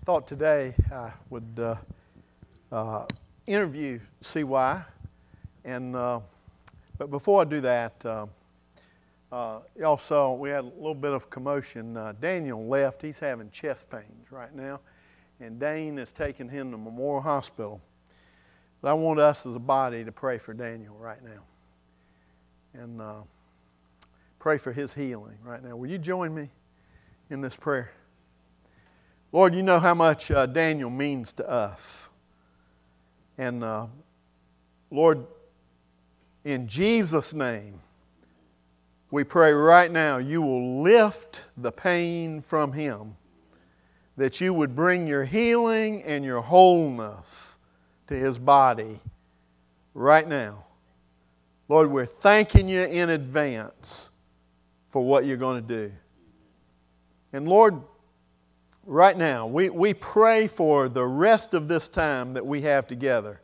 thought today I would interview CY, and but before I do that, y'all saw we had a little bit of commotion. Daniel left; he's having chest pains right now, and Dane is taking him to Memorial Hospital. But I want us as a body to pray for Daniel right now, and pray for his healing right now. Will you join me in this prayer? Lord, you know how much Daniel means to us. And Lord, in Jesus' name, we pray right now you will lift the pain from him, that you would bring your healing and your wholeness to his body right now. Lord, we're thanking you in advance for what you're going to do. And Lord, right now, we pray for the rest of this time that we have together.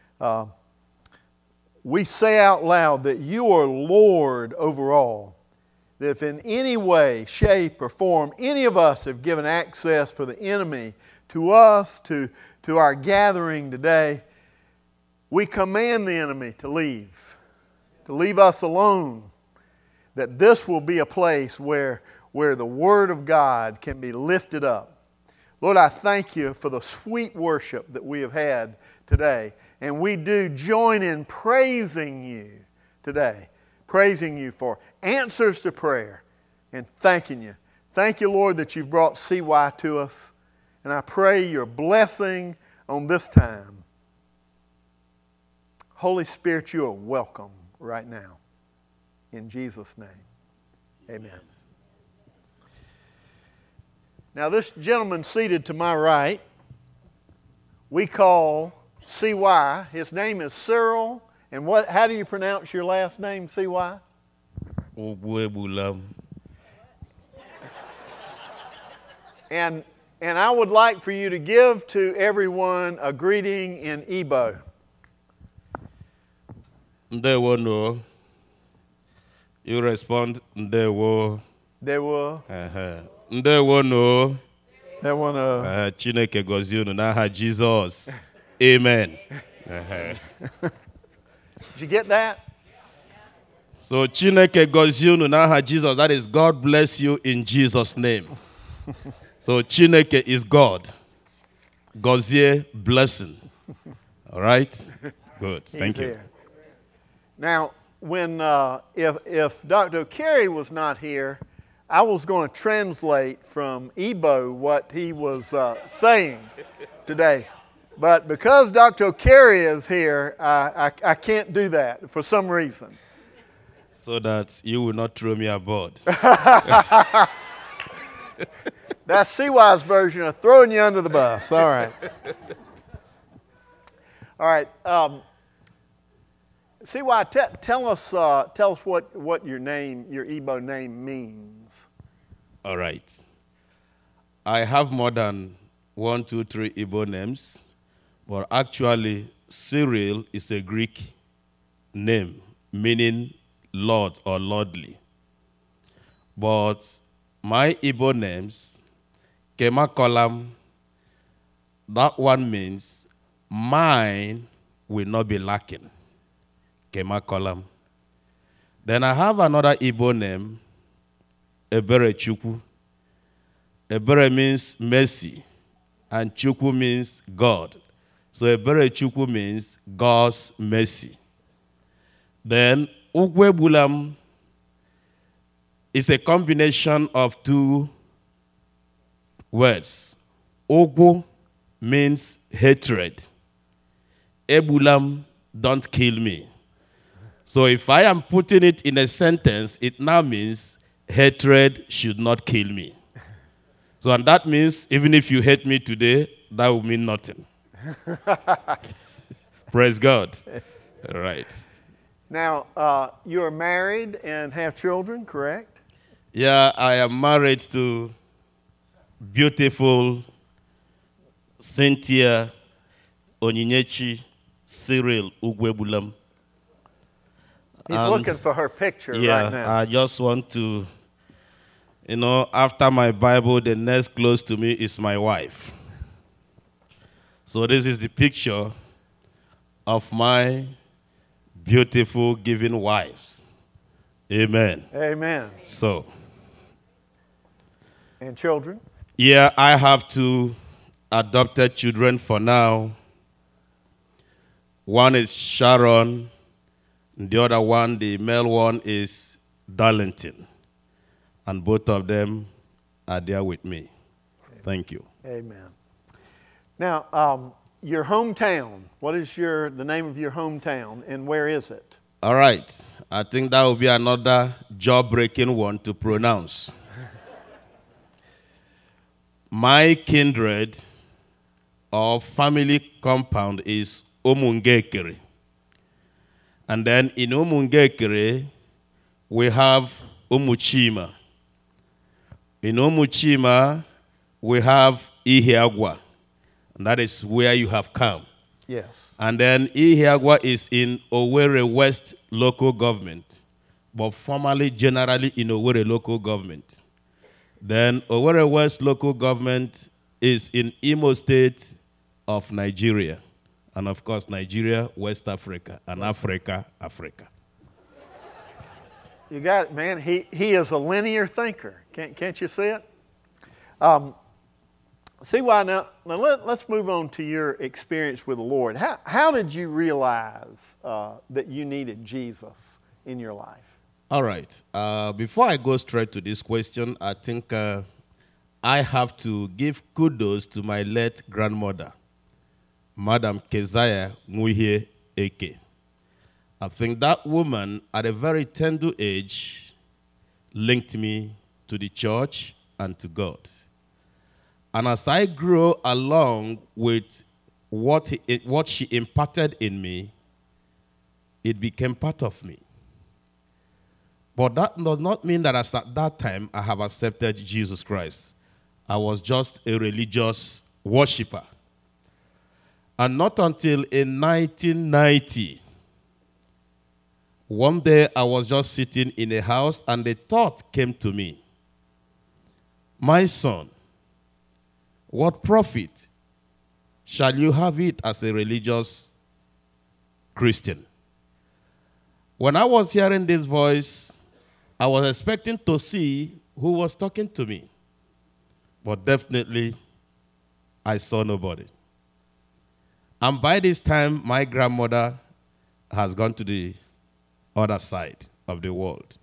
We say out loud that you are Lord over all. That if in any way, shape, or form any of us have given access for the enemy to us, to our gathering today, we command the enemy to leave us alone. That this will be a place where the Word of God can be lifted up. Lord, I thank you for the sweet worship that we have had today. And we do join in praising you today. Praising you for answers to prayer and thanking you. Thank you, Lord, that you've brought CY to us. And I pray your blessing on this time. Holy Spirit, you are welcome right now. In Jesus' name, amen. Now, this gentleman seated to my right, we call CY. His name is Cyril. And how do you pronounce your last name, CY? Ogwebulam. And I would like for you to give to everyone a greeting in Igbo. Ndewo. You respond, Ndewo. Ndewo. Ndewo no. Ndewo. Chineke gozie unu n'aha Jesus. Amen. Did you get that? So Chineke gozie unu n'aha Jesus. That is God bless you in Jesus' name. So Chineke is God. Gozie, blessing. All right? Good. Thank you. Now, when if Dr. Carey was not here, I was going to translate from Igbo what he was saying today. But because Dr. Carey is here, I can't do that for some reason. So that you will not throw me aboard. That's CY's version of throwing you under the bus. All right. All right. CY, tell us what your name, your Igbo name means. All right. I have more than 1, 2, 3 Igbo names, but actually Cyril is a Greek name meaning Lord or Lordly. But my Igbo names, Kemakolam, that one means mine will not be lacking. Kemakolam. Then I have another Igbo name, Ebere Chukwu. Ebere means mercy, and Chukwu means God. So Ebere Chukwu means God's mercy. Then Ugwebulam is a combination of 2 words. Ogwu means hatred. Ebulam, don't kill me. So if I am putting it in a sentence, it now means hatred should not kill me. So and that means even if you hate me today, that will mean nothing. Praise God. All right. Now, you are married and have children, correct? Yeah, I am married to beautiful Cynthia Onyinyechi Cyril Ugwebulam. He's looking for her picture right now. I just want to, after my Bible, the next close to me is my wife. So this is the picture of my beautiful giving wives. Amen. Amen. So, And children? yeah, I have two adopted children for now. One is Sharon, and the other one, the male one, is Darlington. And both of them are there with me. Thank you. Amen. Now, your hometown, what is the name of your hometown, and where is it? All right. I think that will be another jaw-breaking one to pronounce. My kindred or family compound is Omungekere. And then in Omungekere, we have Omuchima. In Omuchima, we have Ihiagwa. And that is where you have come. Yes. And then Ihiagwa is in Owerri West local government, but formerly generally in Owerri local government. Then Owerri West local government is in Imo State of Nigeria. And of course, Nigeria, West Africa, and Africa. You got it, man. He is a linear thinker. Can't you see it? See why now let's move on to your experience with the Lord. How did you realize that you needed Jesus in your life? All right. Before I go straight to this question, I think I have to give kudos to my late grandmother, Madam Keziah Muhie Eke. I think that woman, at a very tender age, linked me to the church and to God. And as I grew along with what she imparted in me, it became part of me. But that does not mean that as at that time I have accepted Jesus Christ. I was just a religious worshiper. And not until in 1990, one day I was just sitting in a house and the thought came to me, my son, what profit shall you have it as a religious Christian? When I was hearing this voice, I was expecting to see who was talking to me. But definitely, I saw nobody. And by this time, my grandmother has gone to the other side of the world.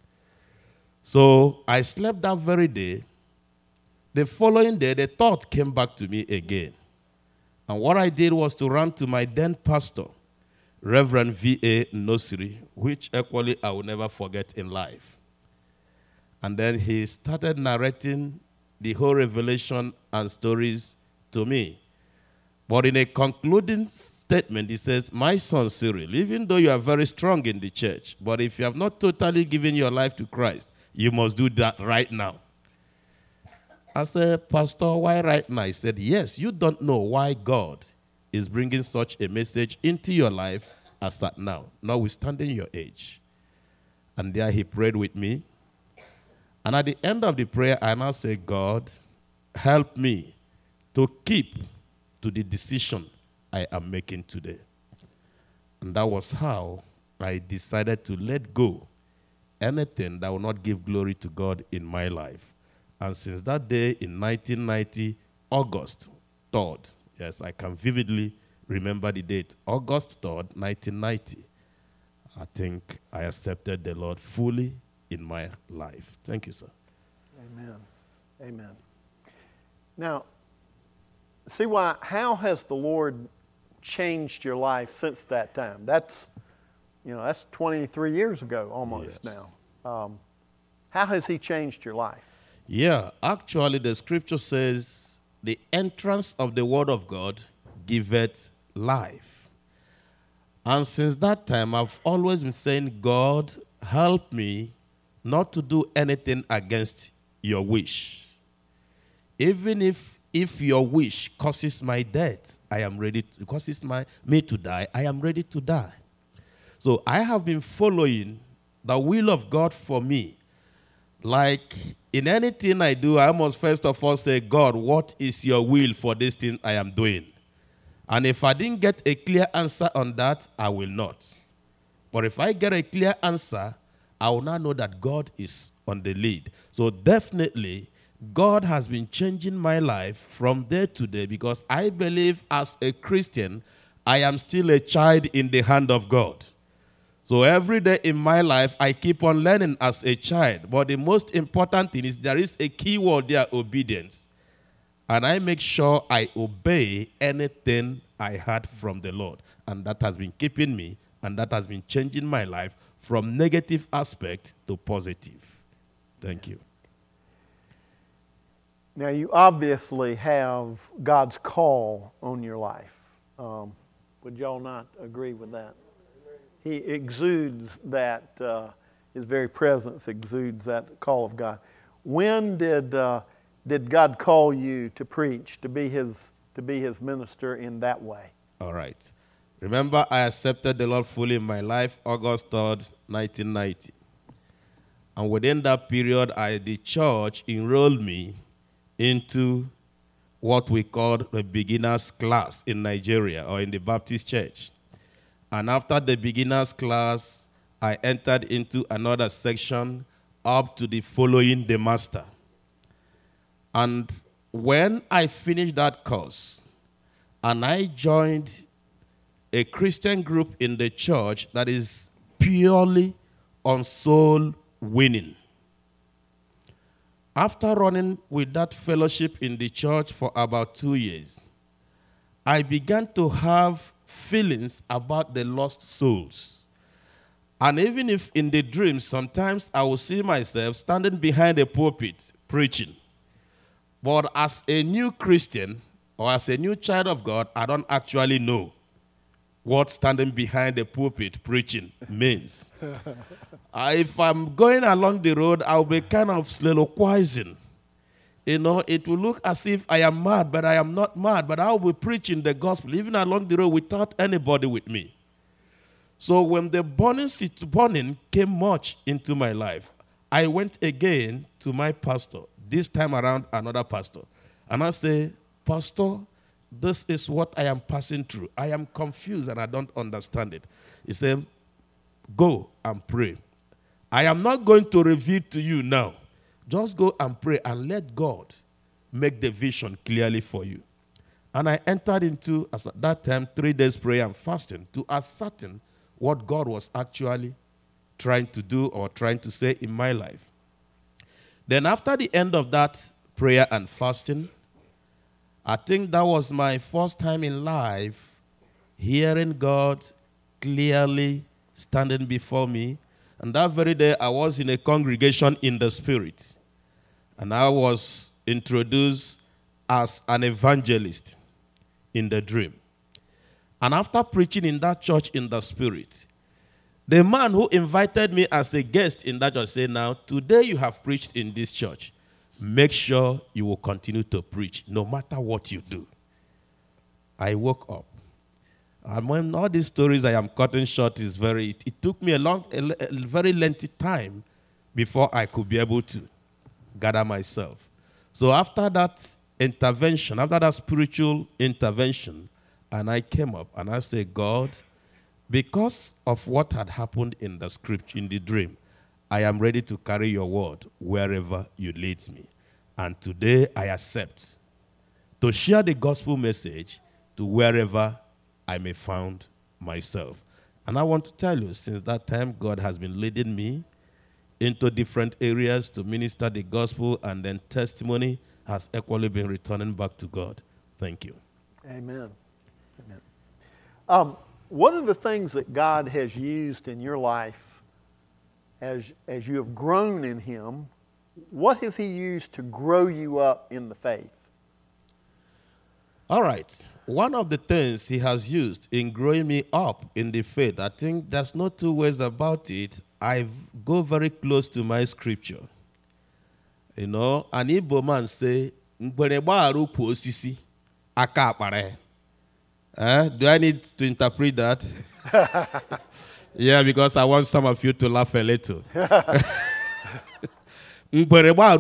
So I slept that very day. The following day, the thought came back to me again. And what I did was to run to my then pastor, Reverend V.A. Nosiri, which actually I will never forget in life. And then he started narrating the whole revelation and stories to me. But in a concluding statement, he says, my son Cyril, even though you are very strong in the church, but if you have not totally given your life to Christ, you must do that right now. I said, Pastor, why right now? He said, yes, you don't know why God is bringing such a message into your life as that now, notwithstanding your age. And there he prayed with me. And at the end of the prayer, I now say, God, help me to keep to the decision I am making today. And that was how I decided to let go anything that will not give glory to God in my life. And since that day in 1990, August 3rd, yes, I can vividly remember the date, August 3rd, 1990, I think I accepted the Lord fully in my life. Thank you, sir. Amen. Amen. Now, how has the Lord changed your life since that time? That's 23 years ago almost now. How has he changed your life? Yeah, actually the scripture says, the entrance of the word of God giveth life. And since that time, I've always been saying, God, help me not to do anything against your wish. Even if your wish causes my death, I am ready to, causes me to die, I am ready to die. So I have been following the will of God for me. Like in anything I do, I must first of all say, God, what is your will for this thing I am doing? And if I didn't get a clear answer on that, I will not. But if I get a clear answer, I will now know that God is on the lead. So definitely, God has been changing my life from day to day, because I believe as a Christian, I am still a child in the hand of God. So every day in my life, I keep on learning as a child. But the most important thing is there is a key word there, obedience. And I make sure I obey anything I heard from the Lord. And that has been keeping me, and that has been changing my life from negative aspect to positive. Thank you. Now, you obviously have God's call on your life. Would y'all not agree with that? He exudes that, his very presence exudes that call of God. When did God call you to preach, to be his minister in that way? All right. Remember, I accepted the Lord fully in my life August 3rd, 1990. And within that period, the church enrolled me into what we call the beginner's class in Nigeria, or in the Baptist church. And after the beginner's class, I entered into another section up to the following the master. And when I finished that course, and I joined a Christian group in the church that is purely on soul winning. After running with that fellowship in the church for about 2 years, I began to have feelings about the lost souls. And even if in the dreams, sometimes I will see myself standing behind a pulpit preaching. But as a new Christian, or as a new child of God, I don't actually know what standing behind the pulpit preaching means. If I'm going along the road, I'll be kind of soliloquizing. You know, it will look as if I am mad, but I am not mad. But I'll be preaching the gospel, even along the road, without anybody with me. So when the burning came much into my life, I went again to my pastor, this time around another pastor. And I say, Pastor, this is what I am passing through. I am confused and I don't understand it. He said, go and pray. I am not going to reveal to you now. Just go and pray and let God make the vision clearly for you. And I entered into, at that time, 3 days prayer and fasting to ascertain what God was actually trying to do or trying to say in my life. Then after the end of that prayer and fasting, I think that was my first time in life hearing God clearly standing before me. And that very day, I was in a congregation in the spirit. And I was introduced as an evangelist in the dream. And after preaching in that church in the spirit, the man who invited me as a guest in that church said, now, today you have preached in this church. Make sure you will continue to preach, no matter what you do. I woke up. And when all these stories I am cutting short is it took me a very lengthy time before I could be able to gather myself. So after that intervention, after that spiritual intervention, and I came up and I said, God, because of what had happened in the script, in the dream, I am ready to carry your word wherever you lead me. And today I accept to share the gospel message to wherever I may find myself. And I want to tell you, since that time, God has been leading me into different areas to minister the gospel, and then testimony has equally been returning back to God. Thank you. Amen. Amen. What are the things that God has used in your life as you have grown in Him? What has He used to grow you up in the faith? All right. One of the things He has used in growing me up in the faith, I think there's no two ways about it. I go very close to my scripture. You know, an Igbo man say, do I need to interpret that? Yeah, because I want some of you to laugh a little.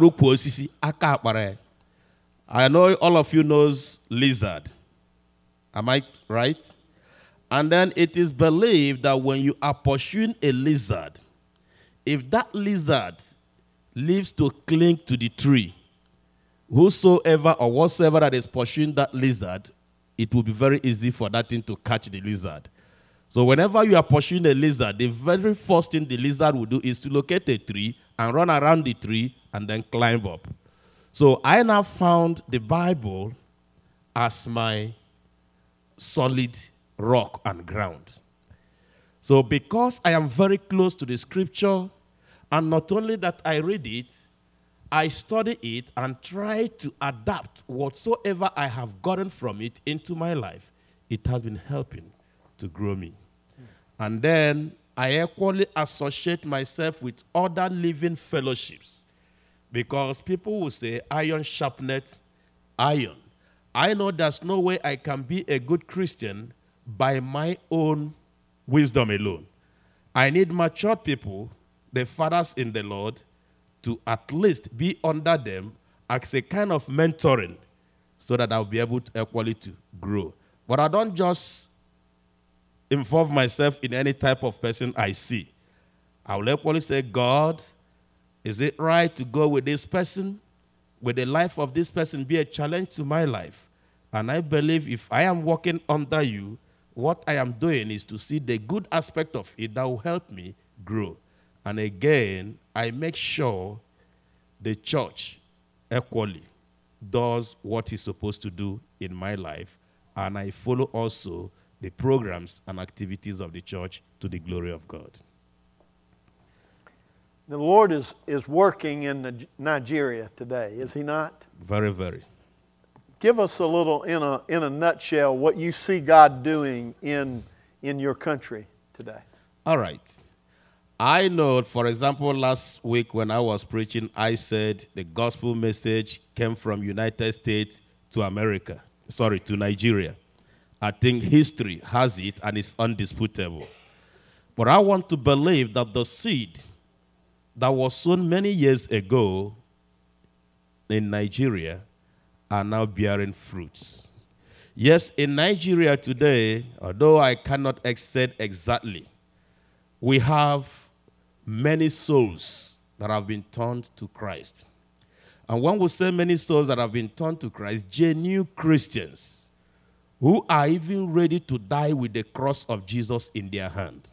I know all of you knows lizard. Am I right? And then it is believed that when you are pursuing a lizard, if that lizard lives to cling to the tree, whosoever or whatsoever that is pursuing that lizard, it will be very easy for that thing to catch the lizard. So whenever you are pursuing a lizard, the very first thing the lizard will do is to locate a tree and run around the tree and then climb up. So I now found the Bible as my solid rock and ground. So because I am very close to the scripture, and not only that I read it, I study it and try to adapt whatsoever I have gotten from it into my life. It has been helping to grow me. And then I equally associate myself with other living fellowships, because people will say iron sharpeneth iron. I know there's no way I can be a good Christian by my own wisdom alone. I need mature people, the fathers in the Lord, to at least be under them as a kind of mentoring so that I'll be able to equally to grow. But I don't just involve myself in any type of person I see. I will equally say, God, is it right to go with this person? Will the life of this person be a challenge to my life? And I believe if I am working under you, what I am doing is to see the good aspect of it that will help me grow. And again, I make sure the church equally does what it's supposed to do in my life, and I follow also the programs and activities of the church to the glory of God. The Lord is working in Nigeria today, is He not? Very, very. Give us a little, in a nutshell, what you see God doing in your country today. All right. I know, for example, last week when I was preaching, I said the gospel message came from United States to Nigeria. I think history has it and it's undisputable. But I want to believe that the seed that was sown many years ago in Nigeria are now bearing fruits. Yes, in Nigeria today, although I cannot say exactly, we have many souls that have been turned to Christ. And when we say many souls that have been turned to Christ, genuine Christians who are even ready to die with the cross of Jesus in their hand.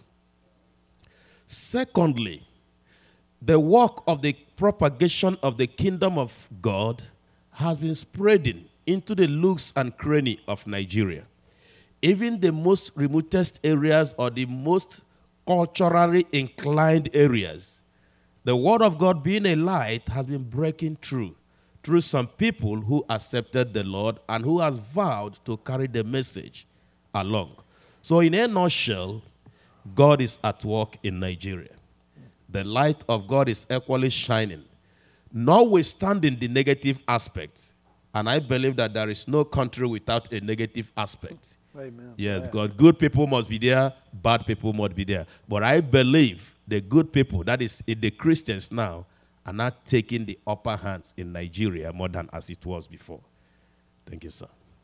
Secondly, the work of the propagation of the kingdom of God has been spreading into the nooks and crannies of Nigeria. Even the most remotest areas or the most culturally inclined areas, the word of God being a light has been breaking through some people who accepted the Lord and who has vowed to carry the message along. So in a nutshell, God is at work in Nigeria. The light of God is equally shining, notwithstanding the negative aspects. And I believe that there is no country without a negative aspect. Amen. Yeah, because good people must be there, bad people must be there. But I believe the good people, that is the Christians now, are not taking the upper hands in Nigeria more than as it was before. Thank you, sir.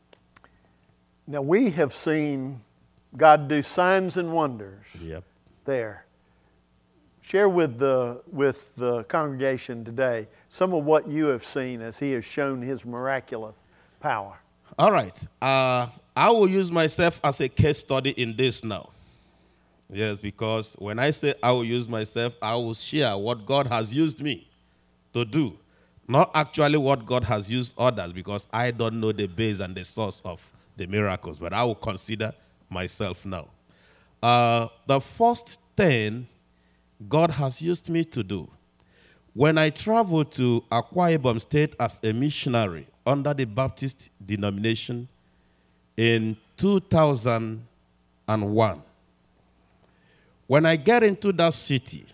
Now, we have seen God do signs and wonders there. Share with the congregation today some of what you have seen as He has shown His miraculous power. All right. I will use myself as a case study in this now. Yes, because when I say I will use myself, I will share what God has used me to do. Not actually what God has used others, because I don't know the base and the source of the miracles, but I will consider myself now. The first thing God has used me to do, when I traveled to Akwa Ibom State as a missionary under the Baptist denomination in 2001, when I get into that city,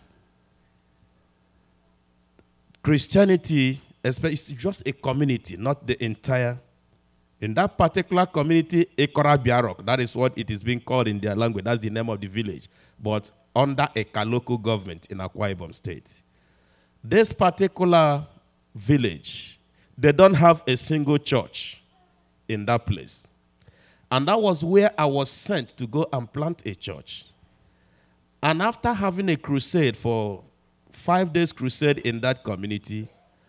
Christianity, it's just a community, not the entire. In that particular community, Ekora Biarok, that is what it is being called in their language. That's the name of the village. But under a local government in Akwa Ibom State. This particular village, they don't have a single church in that place. And that was where I was sent to go and plant a church. And after having a crusade for 5 days crusade in that community,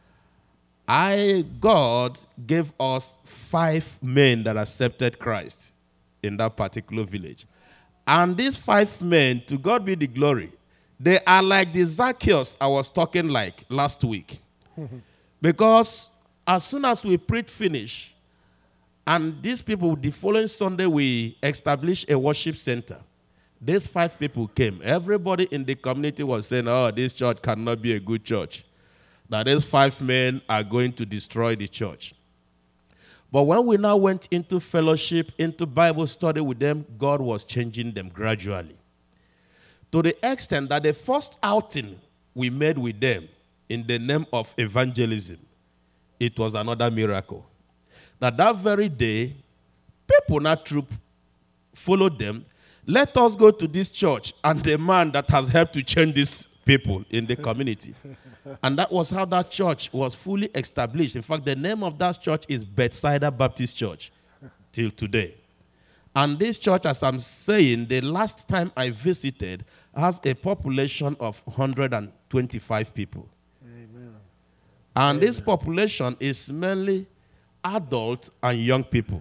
God gave us 5 men that accepted Christ in that particular village. And these 5 men, to God be the glory, they are like the Zacchaeus I was talking like last week. Because as soon as we preach finish, and these people, the following Sunday, we established a worship center. These 5 people came. Everybody in the community was saying, oh, this church cannot be a good church. That these 5 men are going to destroy the church. But when we now went into fellowship, into Bible study with them, God was changing them gradually. To the extent that the first outing we made with them in the name of evangelism, it was another miracle. That very day, people in that troop followed them. Let us go to this church and the man that has helped to change these people in the community. And that was how that church was fully established. In fact, the name of that church is Bethsaida Baptist Church till today. And this church, as I'm saying, the last time I visited, has a population of 125 people. Amen. And this population is mainly adult and young people.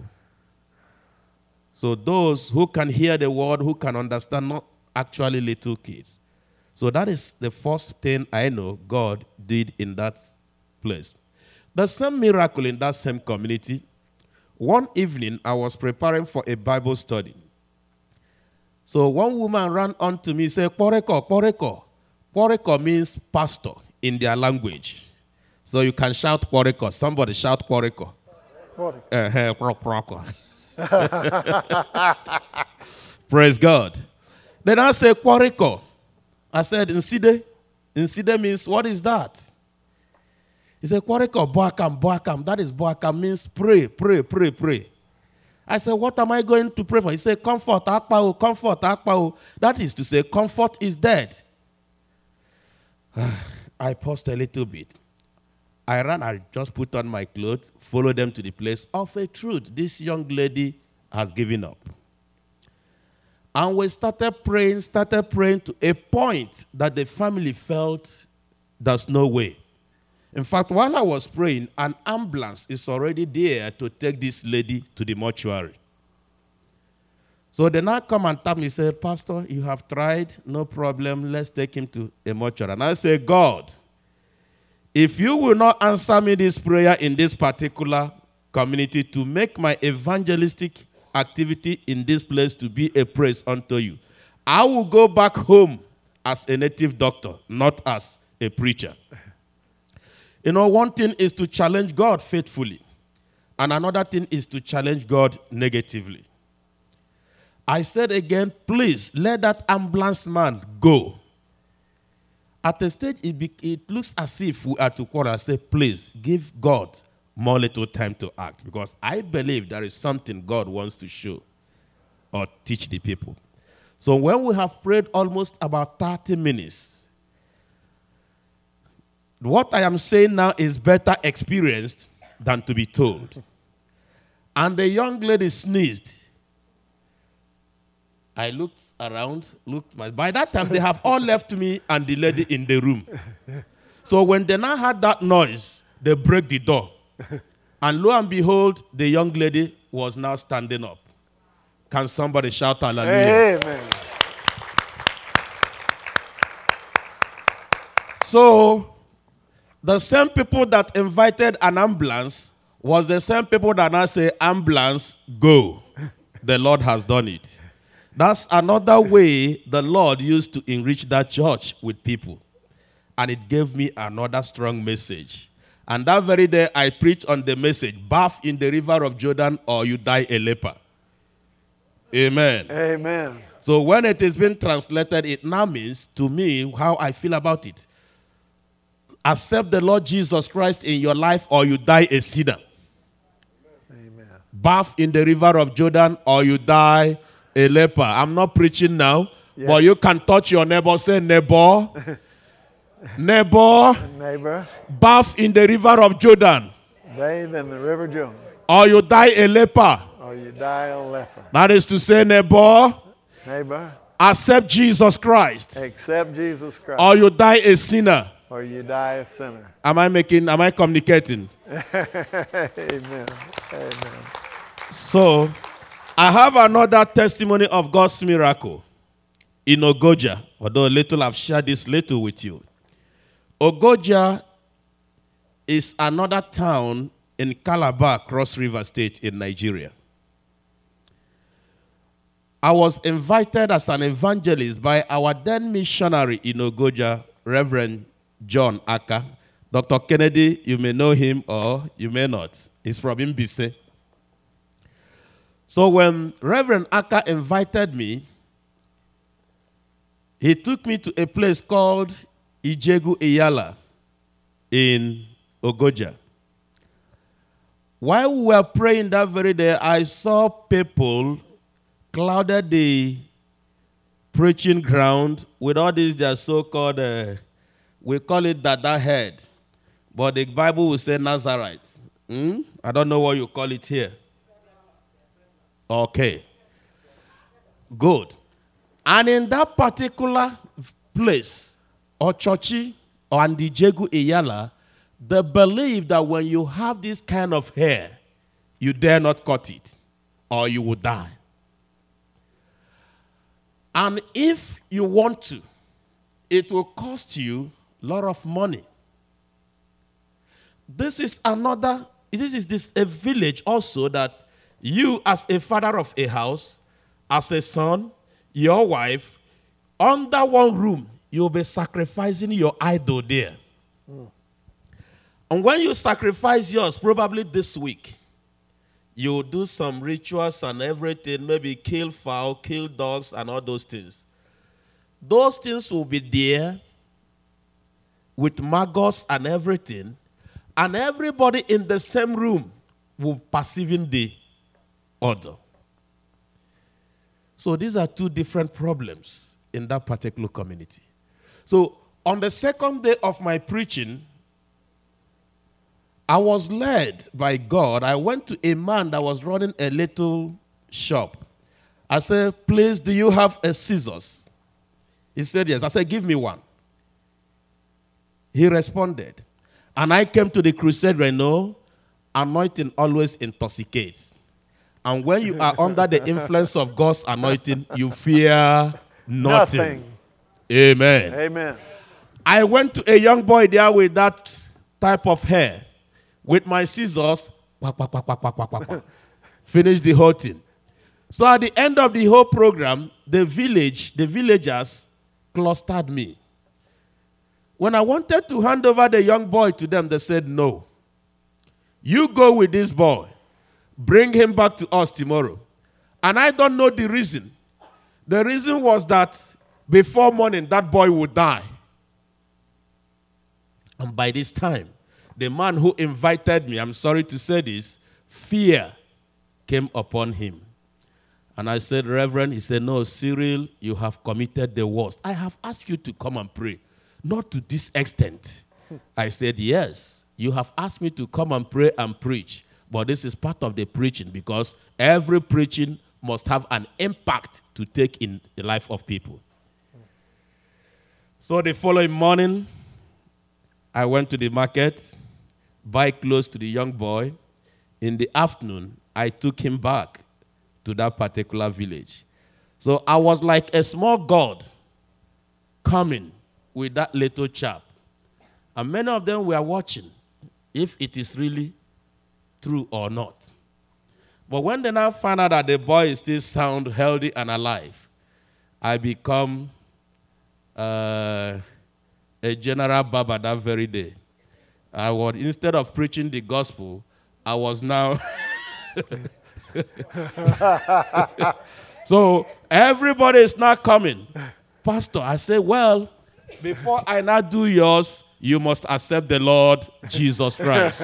So those who can hear the word, who can understand, not actually little kids. So that is the first thing I know God did in that place. The same miracle in that same community. One evening, I was preparing for a Bible study. So one woman ran onto me and said, Poreko, Poreko. Poreko means pastor in their language. So you can shout Poreko. Somebody shout Poreko. Poreko. Praise God. Then I said, Poreko. I said, Nside. Nside means, what is that? He said, Poreko, Boakam, Boakam. That is Boakam means pray, pray, pray, pray. I said, what am I going to pray for? He said, comfort, Akpao, comfort, Akpao. That is to say, comfort is dead. I paused a little bit. I just put on my clothes, followed them to the place of a truth. This young lady has given up. And we started praying to a point that the family felt there's no way. In fact, while I was praying, an ambulance is already there to take this lady to the mortuary. So they now come and tell me, say, Pastor, you have tried, no problem, let's take him to a mortuary. And I say, God, if you will not answer me this prayer in this particular community to make my evangelistic activity in this place to be a praise unto you, I will go back home as a native doctor, not as a preacher. You know, one thing is to challenge God faithfully, and another thing is to challenge God negatively. I said again, please let that ambulance man go. At a stage, it looks as if we are to quarrel. I say, please give God more little time to act, because I believe there is something God wants to show or teach the people. So when we have prayed almost about 30 minutes, what I am saying now is better experienced than to be told. And the young lady sneezed. I looked around, by that time they have all left me and the lady in the room. So when they now heard that noise, they broke the door. And lo and behold, the young lady was now standing up. Can somebody shout hallelujah? Amen. So the same people that invited an ambulance was the same people that now say, ambulance, go. The Lord has done it. That's another way the Lord used to enrich that church with people. And it gave me another strong message. And that very day, I preached on the message, bath in the river of Jordan or you die a leper. Amen. Amen. So when it is being translated, it now means to me how I feel about it. Accept the Lord Jesus Christ in your life or you die a sinner. Amen. Bath in the river of Jordan or you die a leper. I'm not preaching now, yes, but you can touch your neighbor, say, neighbor, neighbor, neighbor, bath in the river of Jordan. Bathe in the river Jordan. Or you die a leper. Or or you die a leper. That is to say, neighbor, Neighbor, accept Jesus Christ, accept Jesus Christ, or you die a sinner. or you die a sinner. Am I communicating? Amen. Amen. So, I have another testimony of God's miracle in Ogoja, although little I've shared this little with you. Ogoja is another town in Calabar, Cross River State in Nigeria. I was invited as an evangelist by our then missionary in Ogoja, Reverend John Aka. Dr. Kennedy, you may know him or you may not. He's from Mbise. So when Reverend Aka invited me, he took me to a place called Ijegu Iyala in Ogoja. While we were praying that very day, I saw people clouded the preaching ground with all these their so-called, we call it Dada head, but the Bible will say Nazarite. I don't know what you call it here. Okay. Good. And in that particular place, or churchy, or Andijegu Iyala, they believe that when you have this kind of hair, you dare not cut it, or you will die. And if you want to, it will cost you a lot of money. This is a village also that you as a father of a house, as a son, your wife, under one room, you'll be sacrificing your idol there. And when you sacrifice yours, probably this week, you'll do some rituals and everything, maybe kill fowl, kill dogs, and all those things. Those things will be there with maggots and everything, and everybody in the same room will perceiving the order. So these are two different problems in that particular community. So on the second day of my preaching, I was led by God. I went to a man that was running a little shop. I said, please, do you have a scissors? He said, yes. I said, give me one. He responded. And I came to the crusade right now. Anointing always intoxicates. And when you are under the influence of God's anointing, you fear nothing. Amen. Amen. I went to a young boy there with that type of hair. With my scissors, finish the whole thing. So at the end of the whole program, the villagers clustered me. When I wanted to hand over the young boy to them, they said, no. You go with this boy. Bring him back to us tomorrow. And I don't know the reason. The reason was that before morning, that boy would die. And by this time, the man who invited me, I'm sorry to say this, fear came upon him. And I said, Reverend, he said, no, Cyril, you have committed the worst. I have asked you to come and pray. Not to this extent. I said, yes, you have asked me to come and pray and preach. But this is part of the preaching because every preaching must have an impact to take in the life of people. So the following morning, I went to the market, buy clothes to the young boy. In the afternoon, I took him back to that particular village. So I was like a small god coming with that little chap. And many of them were watching if it is really true or not. But when they now find out that the boy is still sound, healthy, and alive, I become a general barber that very day. I was, instead of preaching the gospel, I was now... So everybody is now coming. Pastor, I say, well, before I now do yours, you must accept the Lord Jesus Christ.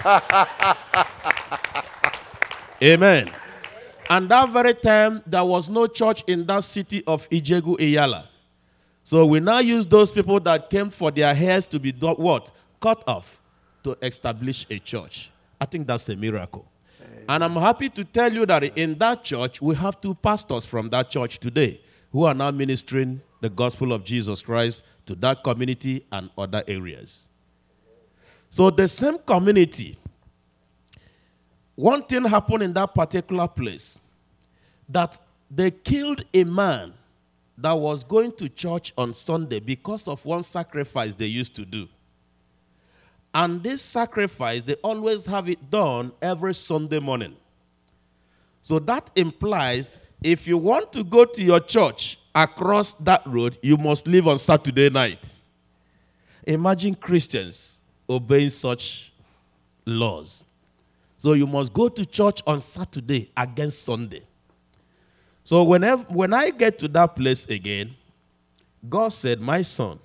Amen. And that very time, there was no church in that city of Ijegu Iyala. So we now use those people that came for their hairs to be what? Cut off to establish a church. I think that's a miracle. Amen. And I'm happy to tell you that in that church, we have 2 pastors from that church today who are now ministering the gospel of Jesus Christ to that community and other areas. So the same community, one thing happened in that particular place, that they killed a man that was going to church on Sunday because of one sacrifice they used to do. And this sacrifice, they always have it done every Sunday morning. So that implies if you want to go to your church across that road, you must leave on Saturday night. Imagine Christians obeying such laws. So you must go to church on Saturday against Sunday. So when I get to that place again, God said, my son,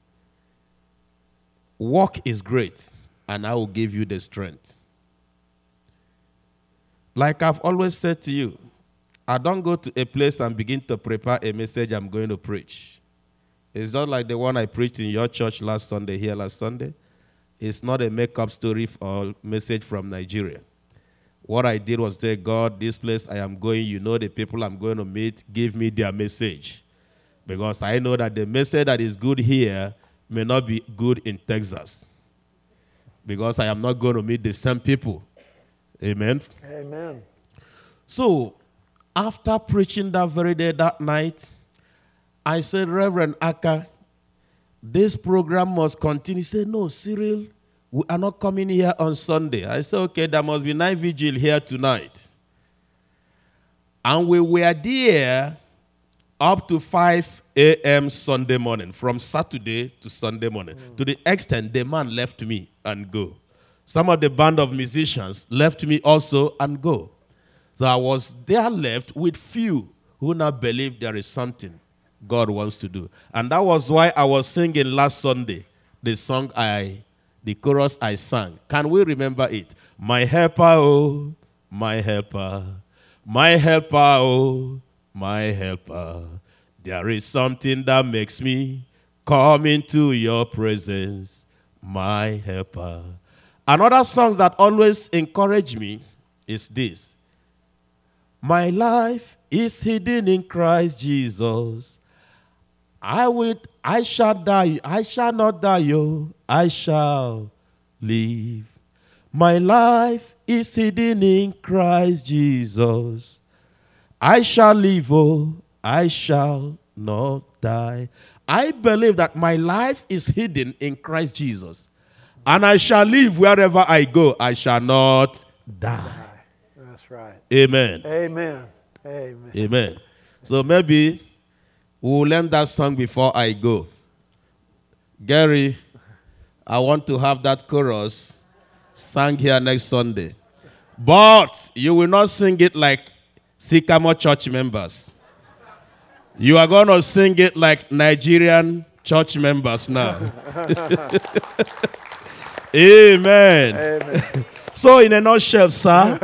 work is great, and I will give you the strength. Like I've always said to you, I don't go to a place and begin to prepare a message I'm going to preach. It's not like the one I preached in your church last Sunday. It's not a make-up story or message from Nigeria. What I did was say, God, this place I am going, you know the people I'm going to meet, give me their message. Because I know that the message that is good here may not be good in Texas. Because I am not going to meet the same people. Amen? Amen. So, after preaching that very day, that night, I said, Reverend Aka, this program must continue. He said, no, Cyril, we are not coming here on Sunday. I said, okay, there must be night vigil here tonight. And we were there up to 5 a.m. Sunday morning, from Saturday to Sunday morning. To the extent the man left me and go. Some of the band of musicians left me also and go. So I was there left with few who now believe there is something God wants to do. And that was why I was singing last Sunday, the chorus I sang. Can we remember it? My helper, oh, my helper, my helper, oh, my helper. There is something that makes me come into your presence, my helper. Another song that always encouraged me is this. My life is hidden in Christ Jesus. I shall die, I shall not die, oh, I shall live. My life is hidden in Christ Jesus. I shall live, oh, I shall not die. I believe that my life is hidden in Christ Jesus. And I shall live wherever I go. I shall not die. That's right. Amen. Amen. Amen. Amen. So maybe we'll learn that song before I go. Gary, I want to have that chorus sung here next Sunday. But you will not sing it like Sycamore church members. You are going to sing it like Nigerian church members now. Amen. Amen. So in a nutshell, sir,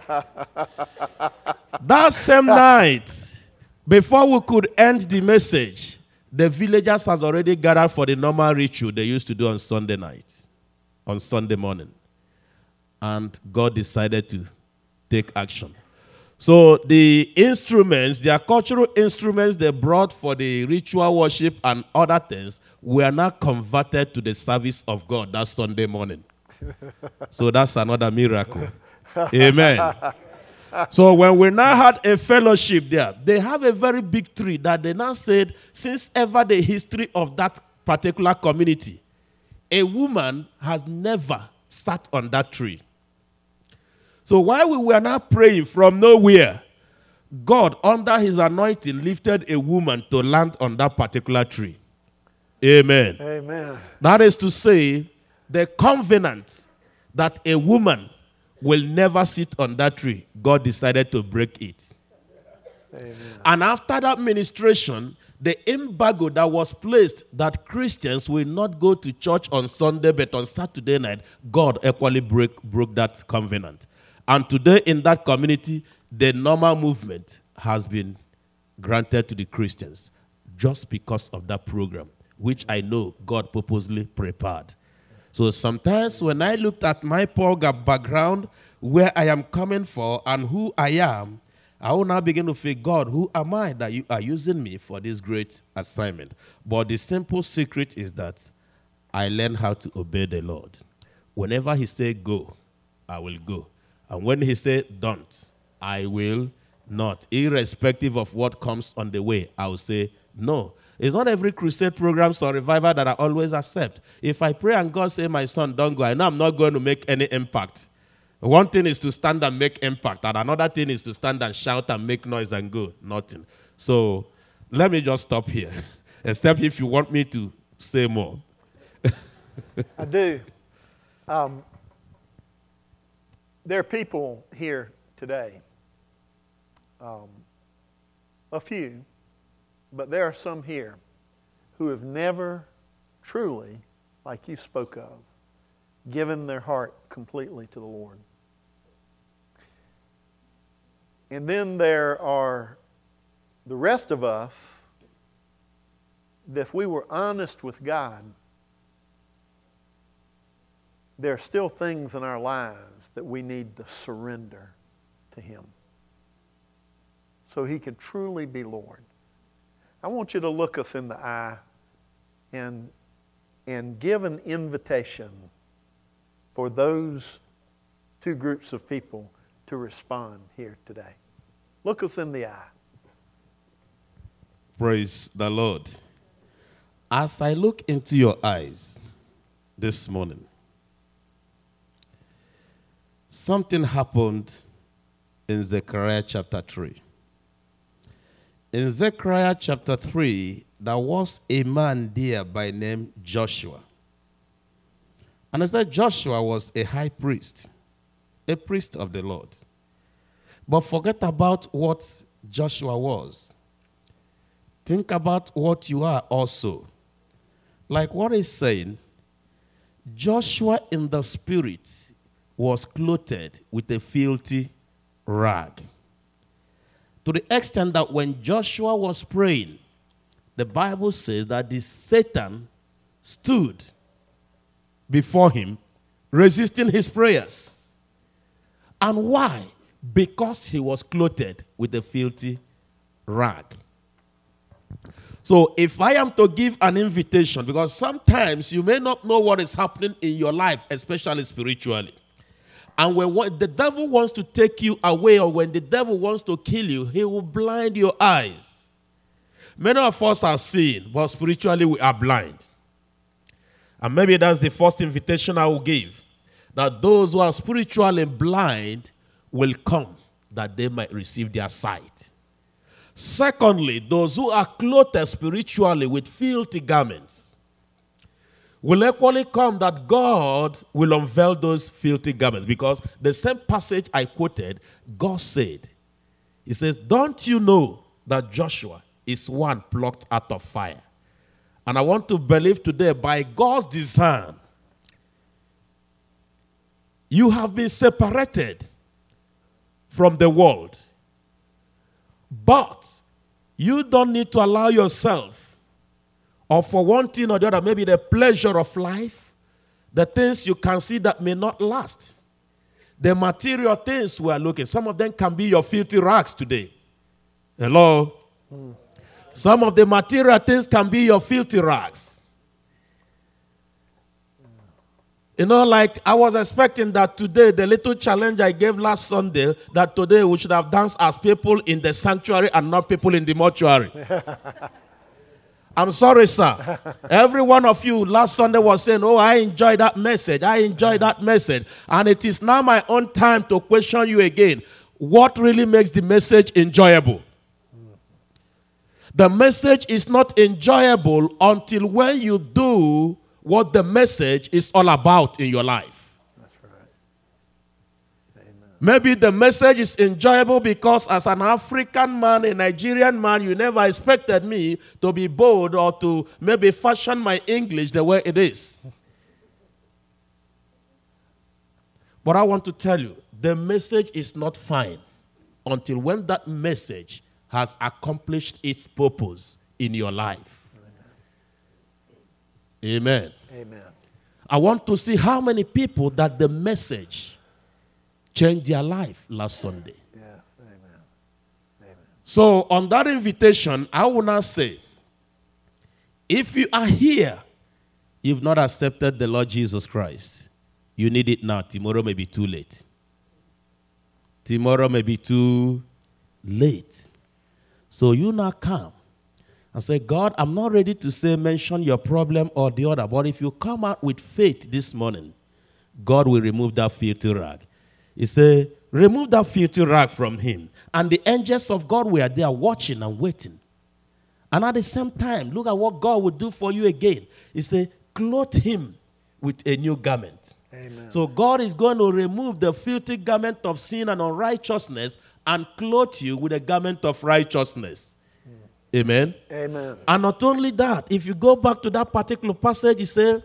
that same night, before we could end the message, the villagers has already gathered for the normal ritual they used to do on Sunday night, on Sunday morning. And God decided to take action. So the instruments, their cultural instruments they brought for the ritual worship and other things were now converted to the service of God that Sunday morning. So that's another miracle. Amen. So when we now had a fellowship there, they have a very big tree that they now said, since ever the history of that particular community, a woman has never sat on that tree. So while we were now praying from nowhere, God, under his anointing, lifted a woman to land on that particular tree. Amen. Amen. That is to say, the covenant that a woman will never sit on that tree, God decided to break it. Amen. And after that ministration, the embargo that was placed that Christians will not go to church on Sunday but on Saturday night, God equally broke that covenant. And today in that community, the normal movement has been granted to the Christians just because of that program, which I know God purposely prepared. So sometimes when I looked at my poor background where I am coming from and who I am, I will now begin to say, God, who am I that you are using me for this great assignment? But the simple secret is that I learn how to obey the Lord. Whenever he says go, I will go. And when he says don't, I will not. Irrespective of what comes on the way, I will say no. It's not every crusade program or revival that I always accept. If I pray and God say, my son, don't go, I know I'm not going to make any impact. One thing is to stand and make impact, and another thing is to stand and shout and make noise and go. Nothing. So let me just stop here, except if you want me to say more. I do. There are people here today, a few, but there are some here who have never truly, like you spoke of, given their heart completely to the Lord. And then there are the rest of us that if we were honest with God, there are still things in our lives that we need to surrender to Him so He can truly be Lord. I want you to look us in the eye and give an invitation for those two groups of people to respond here today. Look us in the eye. Praise the Lord. As I look into your eyes this morning, something happened in Zechariah chapter 3. In Zechariah chapter 3, there was a man there by name Joshua. And I said Joshua was a high priest, a priest of the Lord. But forget about what Joshua was. Think about what you are also. Like what he's saying, Joshua in the spirit was clothed with a filthy rag. To the extent that when Joshua was praying, the Bible says that the Satan stood before him, resisting his prayers. And why? Because he was clothed with a filthy rag. So if I am to give an invitation, because sometimes you may not know what is happening in your life, especially spiritually. And when the devil wants to take you away, or when the devil wants to kill you, he will blind your eyes. Many of us are seeing, but spiritually we are blind. And maybe that's the first invitation I will give. That those who are spiritually blind will come, that they might receive their sight. Secondly, those who are clothed spiritually with filthy garments will equally come, that God will unveil those filthy garments. Because the same passage I quoted, God said, He says, don't you know that Joshua is one plucked out of fire? And I want to believe today, by God's design, you have been separated from the world. But you don't need to allow yourself, or for one thing or the other, maybe the pleasure of life, the things you can see that may not last. The material things we are looking, some of them can be your filthy rags today. Hello? Some of the material things can be your filthy rags. You know, like I was expecting that today, the little challenge I gave last Sunday, that today we should have danced as people in the sanctuary and not people in the mortuary. I'm sorry, sir. Every one of you last Sunday was saying, oh, I enjoyed that message. I enjoyed that message. And it is now my own time to question you again. What really makes the message enjoyable? The message is not enjoyable until when you do what the message is all about in your life. That's right. Amen. Maybe the message is enjoyable because as an African man, a Nigerian man, you never expected me to be bold or to maybe fashion my English the way it is. But I want to tell you, the message is not fine until when that message has accomplished its purpose in your life. Amen. Amen. I want to see how many people that the message changed their life last Sunday. Yeah. Amen. Amen. So on that invitation, I will now say, if you are here, you've not accepted the Lord Jesus Christ, you need it now. Tomorrow may be too late. Tomorrow may be too late. So you now come and say, God, I'm not ready to say mention your problem or the other, but if you come out with faith this morning, God will remove that filthy rag. He said, remove that filthy rag from him. And the angels of God were there watching and waiting. And at the same time, look at what God will do for you again. He said, clothe him with a new garment. Amen. So God is going to remove the filthy garment of sin and unrighteousness and clothe you with a garment of righteousness. Amen? Amen. And not only that, if you go back to that particular passage, he said,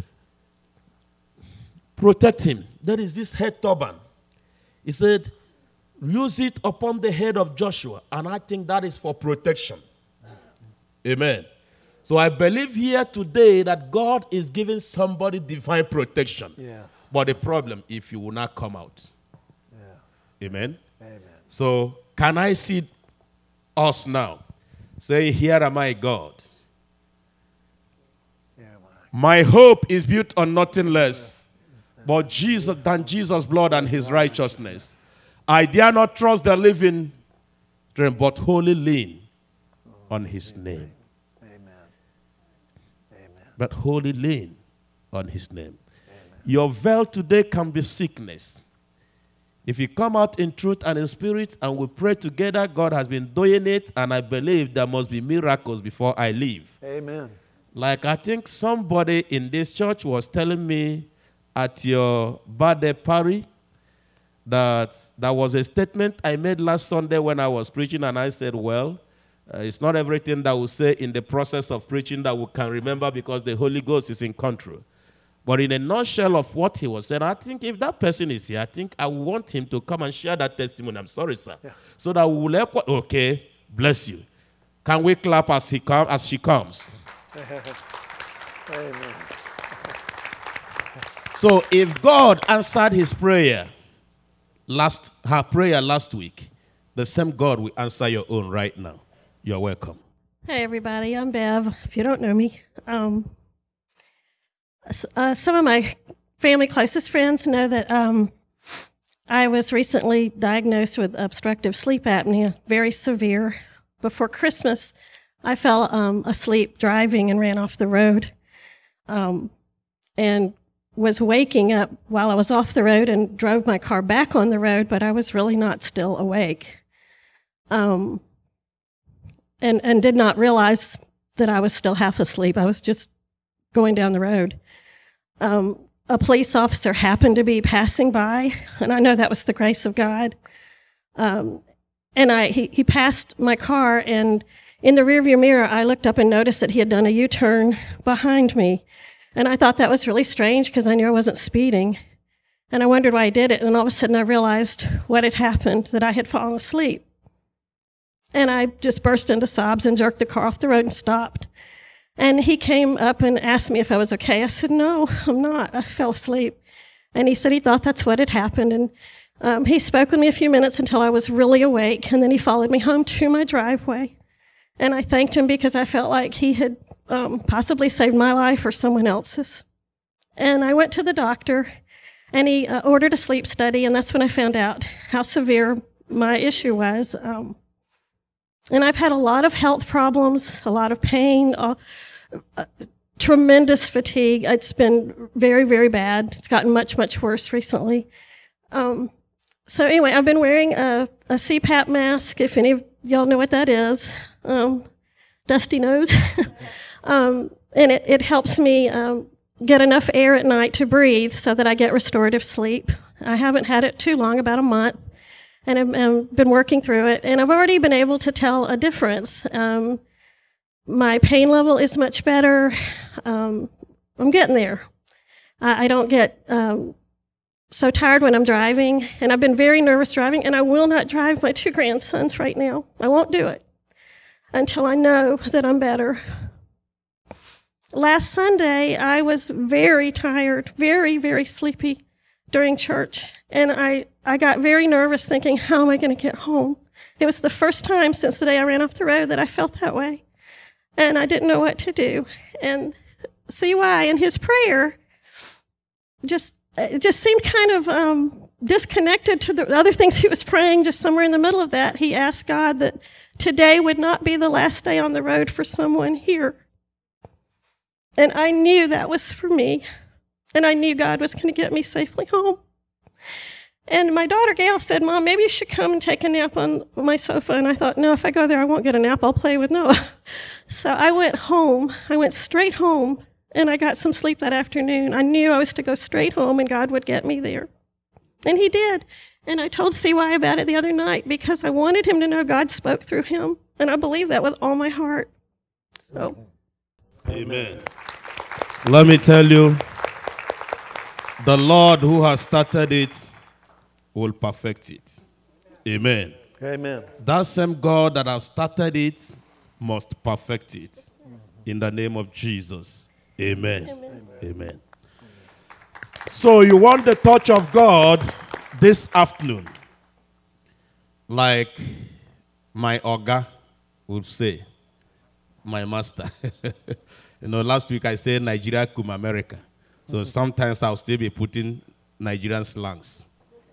protect him. There is this head turban. He said, use it upon the head of Joshua. And I think that is for protection. Amen. So I believe here today that God is giving somebody divine protection. Yes. But the problem, if you will not come out. Yeah. Amen. Amen. So can I see us now? Say, here am I, God. Here am I. My hope is built on nothing less but Jesus than Jesus' blood and his righteousness. I dare not trust the living, but wholly lean on his name. Amen. Amen. But wholly lean on his name. Amen. Your veil today can be sickness. If you come out in truth and in spirit and we pray together, God has been doing it, and I believe there must be miracles before I leave. Amen. Like I think somebody in this church was telling me at your birthday party that there was a statement I made last Sunday when I was preaching, and I said, well, it's not everything that we say in the process of preaching that we can remember because the Holy Ghost is in control. But in a nutshell of what he was saying, I think if that person is here, I think I want him to come and share that testimony. I'm sorry, sir. Yeah. So that we will echo. Okay, bless you. Can we clap as she comes? Amen. So if God answered his prayer, her prayer last week, the same God will answer your own right now. You're welcome. Hey, everybody. I'm Bev, if you don't know me. Some of my family closest friends know that I was recently diagnosed with obstructive sleep apnea, very severe. Before Christmas, I fell asleep driving and ran off the road and was waking up while I was off the road and drove my car back on the road, but I was really not still awake. And did not realize that I was still half asleep. I was just going down the road. A police officer happened to be passing by, and I know that was the grace of God. And he passed my car, and in the rearview mirror, I looked up and noticed that he had done a U-turn behind me. And I thought that was really strange because I knew I wasn't speeding. And I wondered why he did it, and all of a sudden I realized what had happened, that I had fallen asleep. And I just burst into sobs and jerked the car off the road and stopped. And he came up and asked me if I was okay. I said, no, I'm not. I fell asleep. And he said he thought that's what had happened. And he spoke with me a few minutes until I was really awake. And then he followed me home to my driveway. And I thanked him because I felt like he had possibly saved my life or someone else's. And I went to the doctor, and he ordered a sleep study. And that's when I found out how severe my issue was. And I've had a lot of health problems, a lot of pain, tremendous fatigue. It's been very, very bad. It's gotten much, much worse recently. So anyway, I've been wearing a CPAP mask, if any of y'all know what that is. Dusty nose. And it helps me get enough air at night to breathe so that I get restorative sleep. I haven't had it too long, about a month. And I've been working through it, and I've already been able to tell a difference. My pain level is much better. I'm getting there. I don't get so tired when I'm driving, and I've been very nervous driving, and I will not drive my 2 grandsons right now. I won't do it until I know that I'm better. Last Sunday, I was very tired, very, very sleepy during church, and I I got very nervous thinking, how am I going to get home? It was the first time since the day I ran off the road that I felt that way. And I didn't know what to do. And CY in his prayer just seemed kind of disconnected to the other things he was praying. Just somewhere in the middle of that, he asked God that today would not be the last day on the road for someone here. And I knew that was for me. And I knew God was going to get me safely home. And my daughter Gail said, Mom, maybe you should come and take a nap on my sofa. And I thought, no, if I go there, I won't get a nap. I'll play with Noah. So I went home. I went straight home, and I got some sleep that afternoon. I knew I was to go straight home, and God would get me there. And he did. And I told CY about it the other night because I wanted him to know God spoke through him. And I believe that with all my heart. So. Amen. Let me tell you, the Lord who has started it will perfect it. Amen. Amen. That same God that has started it must perfect it. In the name of Jesus. Amen. Amen. Amen. So you want the touch of God this afternoon. Like my Oga would say, my master. Last week I said Nigeria cum America. So sometimes I'll still be putting Nigerian slangs.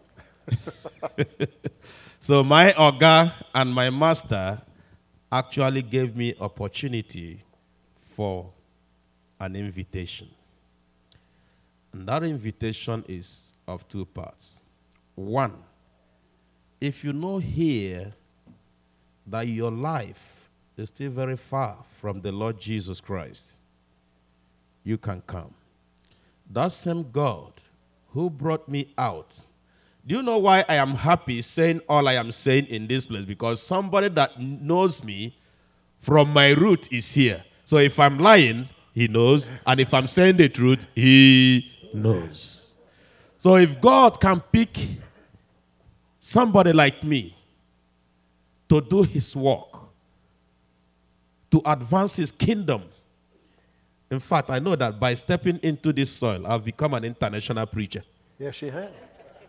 So my Oga and my master actually gave me opportunity for an invitation. And that invitation is of two parts. One, if you know here that your life is still very far from the Lord Jesus Christ, you can come. That same God who brought me out. Do you know why I am happy saying all I am saying in this place? Because somebody that knows me from my root is here. So if I'm lying, he knows. And if I'm saying the truth, he knows. So if God can pick somebody like me to do his work, to advance his kingdom. In fact, I know that by stepping into this soil, I've become an international preacher. Yes, you have.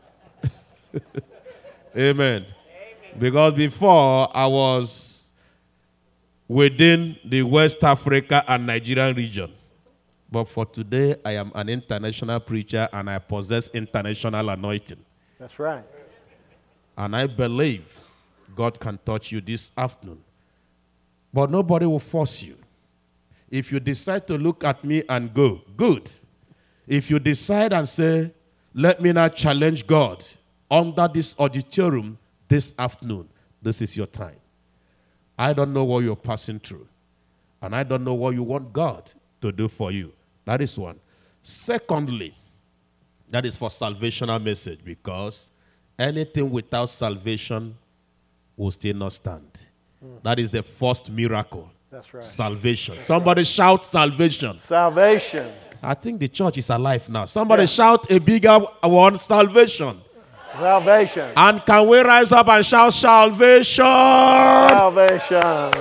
Amen. Because before, I was within the West Africa and Nigerian region. But for today, I am an international preacher and I possess international anointing. That's right. And I believe God can touch you this afternoon. But nobody will force you. If you decide to look at me and go, good. If you decide and say, let me now challenge God under this auditorium this afternoon, this is your time. I don't know what you're passing through. And I don't know what you want God to do for you. That is one. Secondly, that is for salvational message, because anything without salvation will still not stand. That is the first miracle. That's right. Salvation. Somebody shout salvation. Salvation. I think the church is alive now. Somebody shout a bigger one, salvation. Salvation. And can we rise up and shout salvation? Salvation.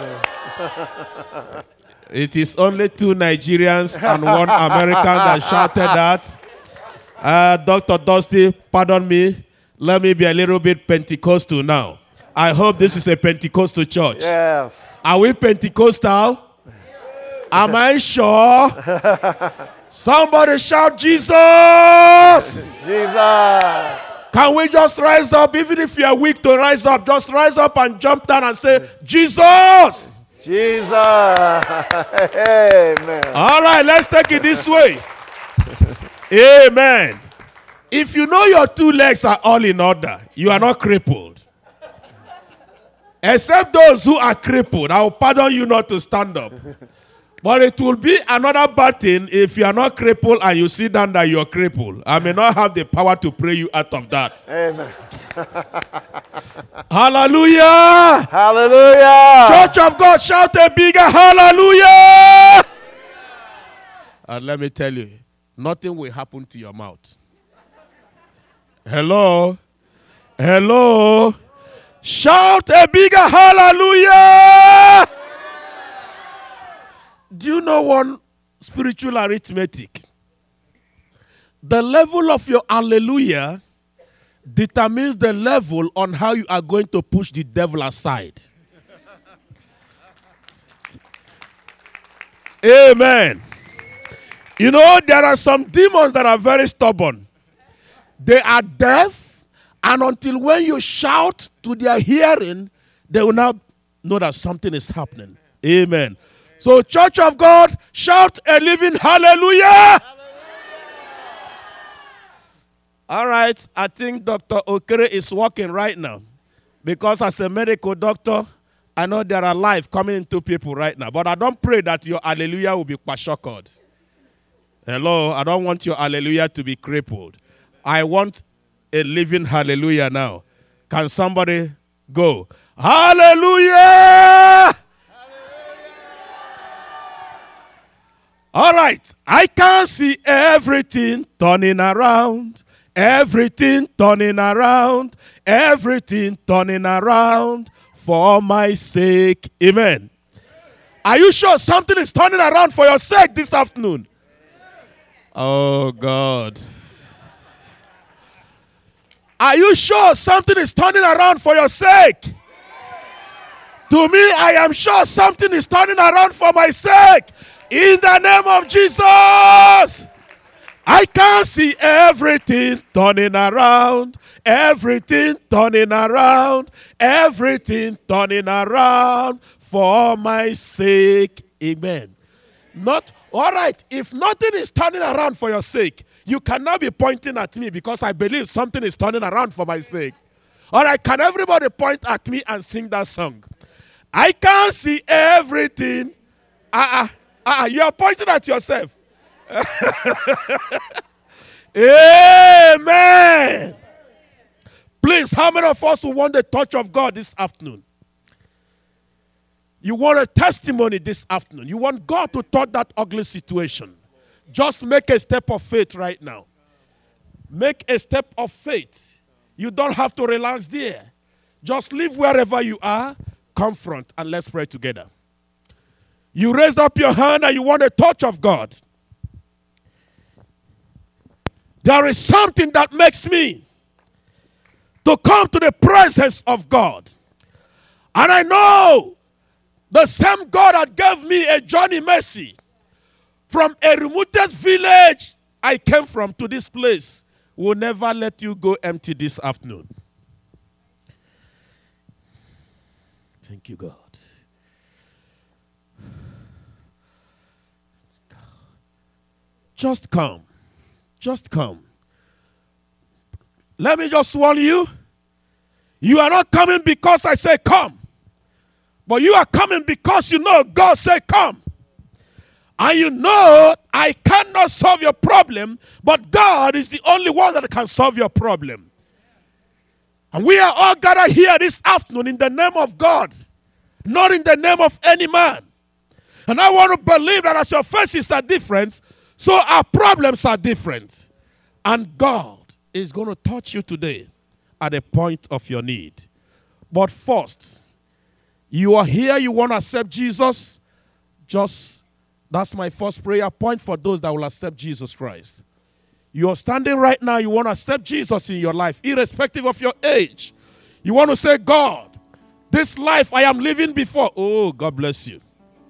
It is only 2 Nigerians and 1 American that shouted that. Dr. Dusty, pardon me. Let me be a little bit Pentecostal now. I hope this is a Pentecostal church. Yes. Are we Pentecostal? Am I sure? Somebody shout Jesus! Jesus. Can we just rise up? Even if you are weak to rise up, just rise up and jump down and say, Jesus! Jesus. Amen. All right, let's take it this way. Amen. If you know your 2 legs are all in order, you are not crippled. Except those who are crippled, I will pardon you not to stand up. But it will be another bad thing if you are not crippled and you sit down that you are crippled. I may not have the power to pray you out of that. Amen. Hallelujah! Hallelujah. Church of God, shout a bigger hallelujah! And let me tell you, nothing will happen to your mouth. Hello? Hello? Shout a bigger hallelujah! Do you know one spiritual arithmetic? The level of your hallelujah determines the level on how you are going to push the devil aside. Amen. You know, there are some demons that are very stubborn. They are deaf, and until when you shout to their hearing, they will not know that something is happening. Amen. So, Church of God, shout a living hallelujah. All right, I think Dr. Okere is working right now. Because as a medical doctor, I know there are life coming into people right now. But I don't pray that your hallelujah will be kwashokod. Hello, I don't want your hallelujah to be crippled. I want a living hallelujah now. Can somebody go? Hallelujah! All right, I can see everything turning around. Everything turning around. Everything turning around for my sake. Amen. Are you sure something is turning around for your sake this afternoon? Oh, God. Are you sure something is turning around for your sake? To me, I am sure something is turning around for my sake. In the name of Jesus. I can see everything turning around. Everything turning around. Everything turning around for my sake. Amen. All right, if nothing is turning around for your sake, you cannot be pointing at me because I believe something is turning around for my sake. All right, can everybody point at me and sing that song? I can see everything. You are pointing at yourself. Amen. Please, how many of us who want the touch of God this afternoon? You want a testimony this afternoon. You want God to touch that ugly situation. Just make a step of faith right now. Make a step of faith. You don't have to relax there. Just live wherever you are. Confront and let's pray together. You raised up your hand and you want a touch of God. There is something that makes me to come to the presence of God. And I know the same God that gave me a Johnny Mercy from a remote village I came from to this place will never let you go empty this afternoon. Thank you, God. Just come. Just come. Let me just warn you. You are not coming because I say come. But you are coming because you know God said come. And you know I cannot solve your problem, but God is the only one that can solve your problem. And we are all gathered here this afternoon in the name of God, not in the name of any man. And I want to believe that as your faces are different, so our problems are different. And God is going to touch you today at the point of your need. But first, you are here, you want to accept Jesus, that's my first prayer point for those that will accept Jesus Christ. You are standing right now, you want to accept Jesus in your life, irrespective of your age. You want to say, God, this life I am living before. Oh, God bless you.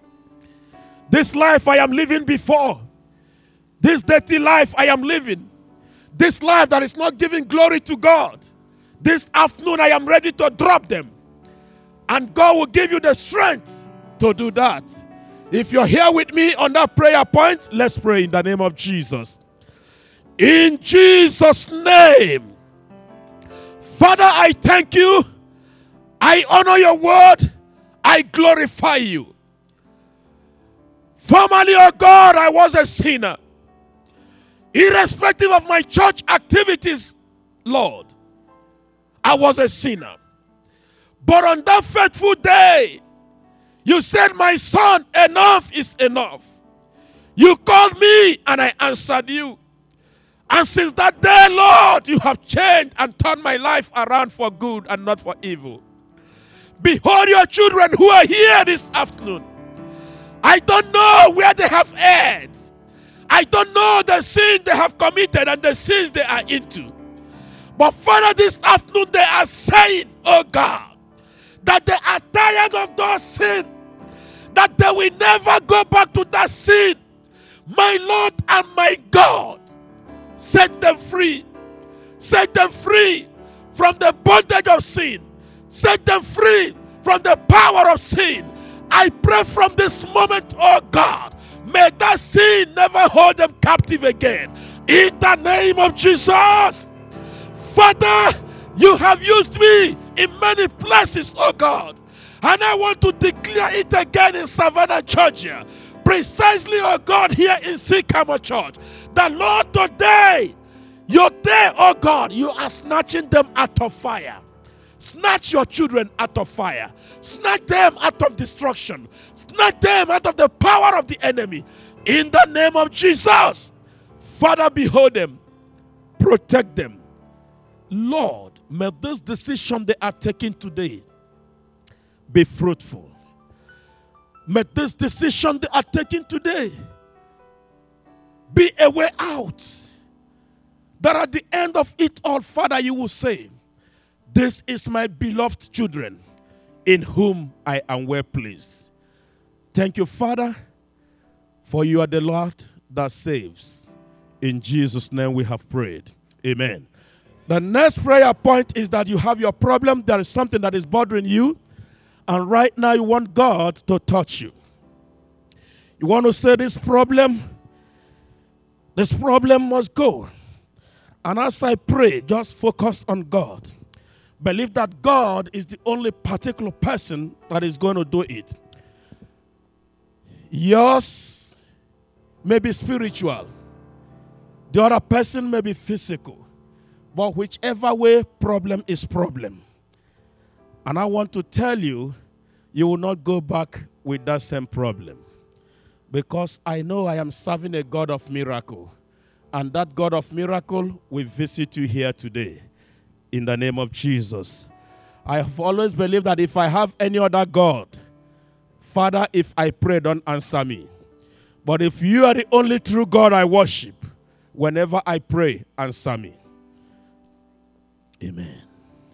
This life I am living before. This dirty life I am living. This life that is not giving glory to God. This afternoon I am ready to drop them. And God will give you the strength to do that. If you're here with me on that prayer point, let's pray in the name of Jesus. In Jesus' name. Father, I thank you. I honor your word. I glorify you. Formerly, oh God, I was a sinner. Irrespective of my church activities, Lord, I was a sinner. But on that fateful day, you said, my son, enough is enough. You called me and I answered you. And since that day, Lord, you have changed and turned my life around for good and not for evil. Behold your children who are here this afternoon. I don't know where they have erred. I don't know the sin they have committed and the sins they are into. But Father, this afternoon they are saying, oh God, that they are tired of those sin, that they will never go back to that sin. My Lord and my God, set them free. Set them free from the bondage of sin. Set them free from the power of sin. I pray from this moment, oh God, may that sin never hold them captive again. In the name of Jesus. Father, you have used me in many places, oh God. And I want to declare it again in Savannah, Georgia. Precisely, oh God, here in Sycamore Church. That Lord, today, your day, oh God, you are snatching them out of fire. Snatch your children out of fire. Snatch them out of destruction. Snatch them out of the power of the enemy. In the name of Jesus. Father, behold them. Protect them. Lord, may this decision they are taking today be fruitful. May this decision they are taking today be a way out. That at the end of it all, Father, you will say, this is my beloved children in whom I am well pleased. Thank you, Father, for you are the Lord that saves. In Jesus' name we have prayed. Amen. The next prayer point is that you have your problem. There is something that is bothering you. And right now you want God to touch you. You want to say this problem must go. And as I pray, just focus on God. Believe that God is the only particular person that is going to do it. Yours may be spiritual. The other person may be physical. But whichever way, problem is problem. And I want to tell you, you will not go back with that same problem. Because I know I am serving a God of miracle. And that God of miracle will visit you here today. In the name of Jesus. I have always believed that if I have any other God, Father, if I pray, don't answer me. But if you are the only true God I worship, whenever I pray, answer me. Amen.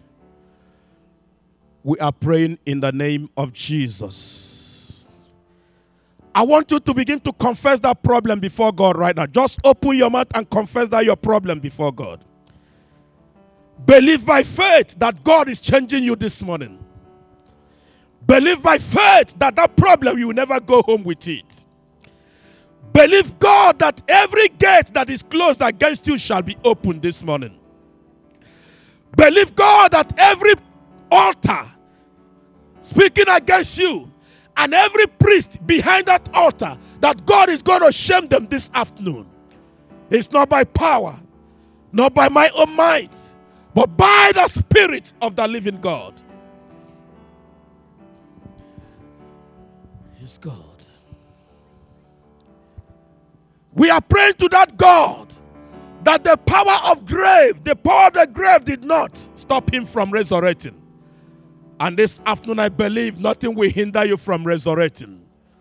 We are praying in the name of Jesus. I want you to begin to confess that problem before God right now. Just open your mouth and confess that your problem before God. Believe by faith that God is changing you this morning. Believe by faith that that problem, you will never go home with it. Believe God that every gate that is closed against you shall be opened this morning. Believe God that every altar speaking against you and every priest behind that altar, that God is going to shame them this afternoon. It's not by power, not by my own might, but by the Spirit of the living God. Yes, God. We are praying to that God that the power of the grave did not stop him from resurrecting. And this afternoon, I believe nothing will hinder you from resurrecting.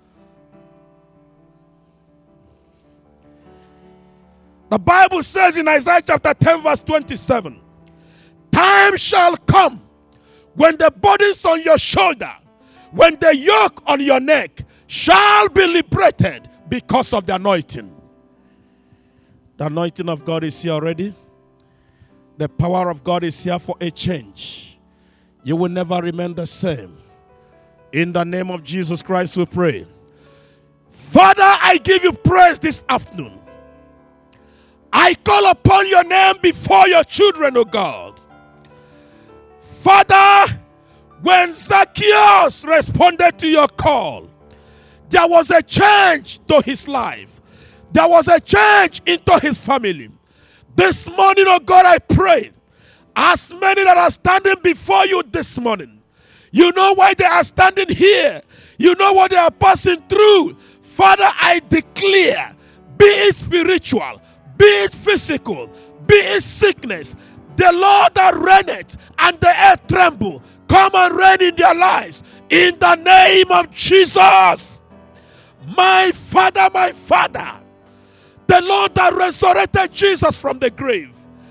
The Bible says in Isaiah chapter 10 verse 27, time shall come when the burdens on your shoulder, when the yoke on your neck shall be liberated because of the anointing. The anointing of God is here already. The power of God is here for a change. You will never remain the same. In the name of Jesus Christ we pray. Father, I give you praise this afternoon. I call upon your name before your children, O God. Father, when Zacchaeus responded to your call, there was a change to his life. There was a change into his family. This morning, oh God, I pray, as many that are standing before you this morning, you know why they are standing here. You know what they are passing through. Father, I declare, be it spiritual, be it physical, be it sickness, the Lord that reigneth and the earth tremble, come and reign in their lives. In the name of Jesus. My Father, the Lord that resurrected Jesus from the grave,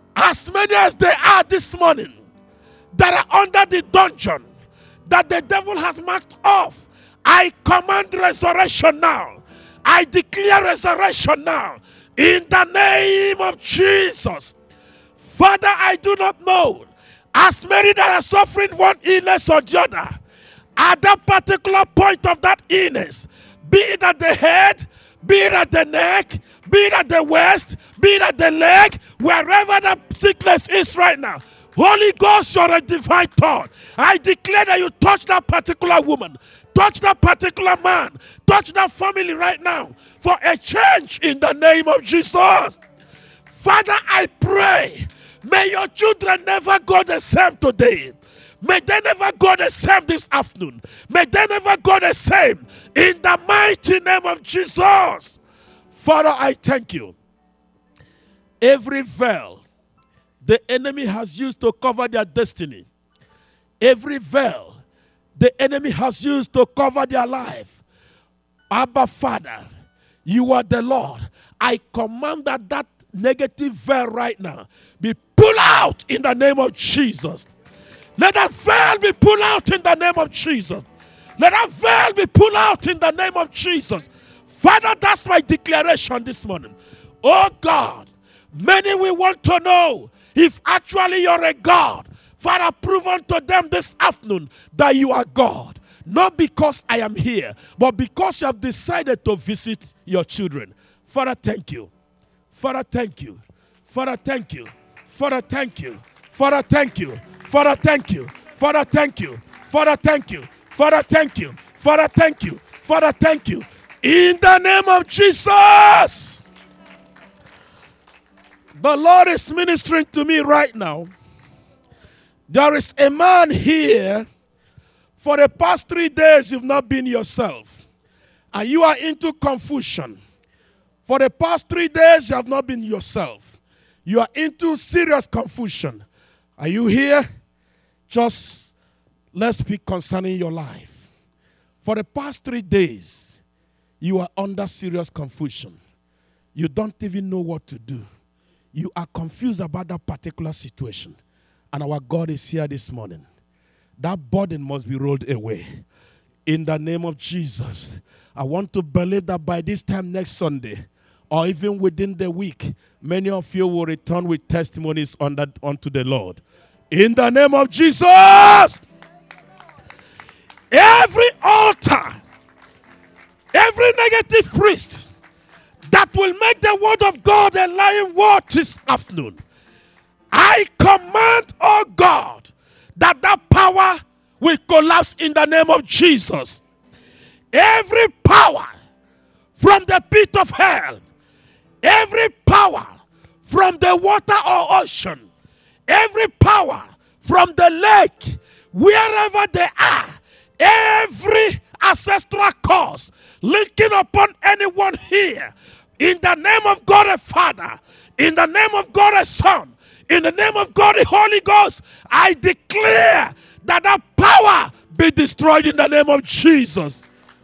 As many as they are this morning that are under the dungeon that the devil has marked off, I command resurrection now. I declare resurrection now. In the name of Jesus. Father, I do not know. As many that are suffering one illness or the other, at that particular point of that illness, be it at the head, be it at the neck, be it at the waist, be it at the leg, wherever the sickness is right now, Holy Ghost, you're a divine thought. I declare that you touch that particular woman, touch that particular man, touch that family right now for a change in the name of Jesus. Father, I pray, may your children never go the same today. May they never go the same this afternoon. May they never go the same in the mighty name of Jesus. Father, I thank you. Every veil the enemy has used to cover their destiny, every veil the enemy has used to cover their life, Abba Father, you are the Lord. I command that negative veil right now be pulled out in the name of Jesus. Let that veil be pulled out in the name of Jesus. Let that veil be pulled out in the name of Jesus. Father, that's my declaration this morning. Oh God, many will want to know if actually you're a God. Father, prove unto them this afternoon that you are God. Not because I am here, but because you have decided to visit your children. Father, thank you. Father, thank you. Father, thank you. Father, thank you. Father, thank you. Father, thank you. Father, thank you. Father, thank you. Father, thank you. Father, thank you. Father, thank you. In the name of Jesus. The Lord is ministering to me right now. There is a man here. For the past 3 days, you've not been yourself. And you are into confusion. For the past 3 days, you have not been yourself. You are into serious confusion. Are you here? Just let's speak concerning your life. For the past 3 days, you are under serious confusion. You don't even know what to do. You are confused about that particular situation. And our God is here this morning. That burden must be rolled away. In the name of Jesus, I want to believe that by this time next Sunday, or even within the week, many of you will return with testimonies unto the Lord. In the name of Jesus, every altar, every negative priest that will make the word of God a lying word this afternoon, I command, oh God, that power will collapse in the name of Jesus. Every power from the pit of hell, every power from the water or ocean, every power from the lake, wherever they are, every ancestral cause linking upon anyone here, in the name of God the Father, in the name of God the Son, in the name of God the Holy Ghost, I declare that power be destroyed in the name of Jesus.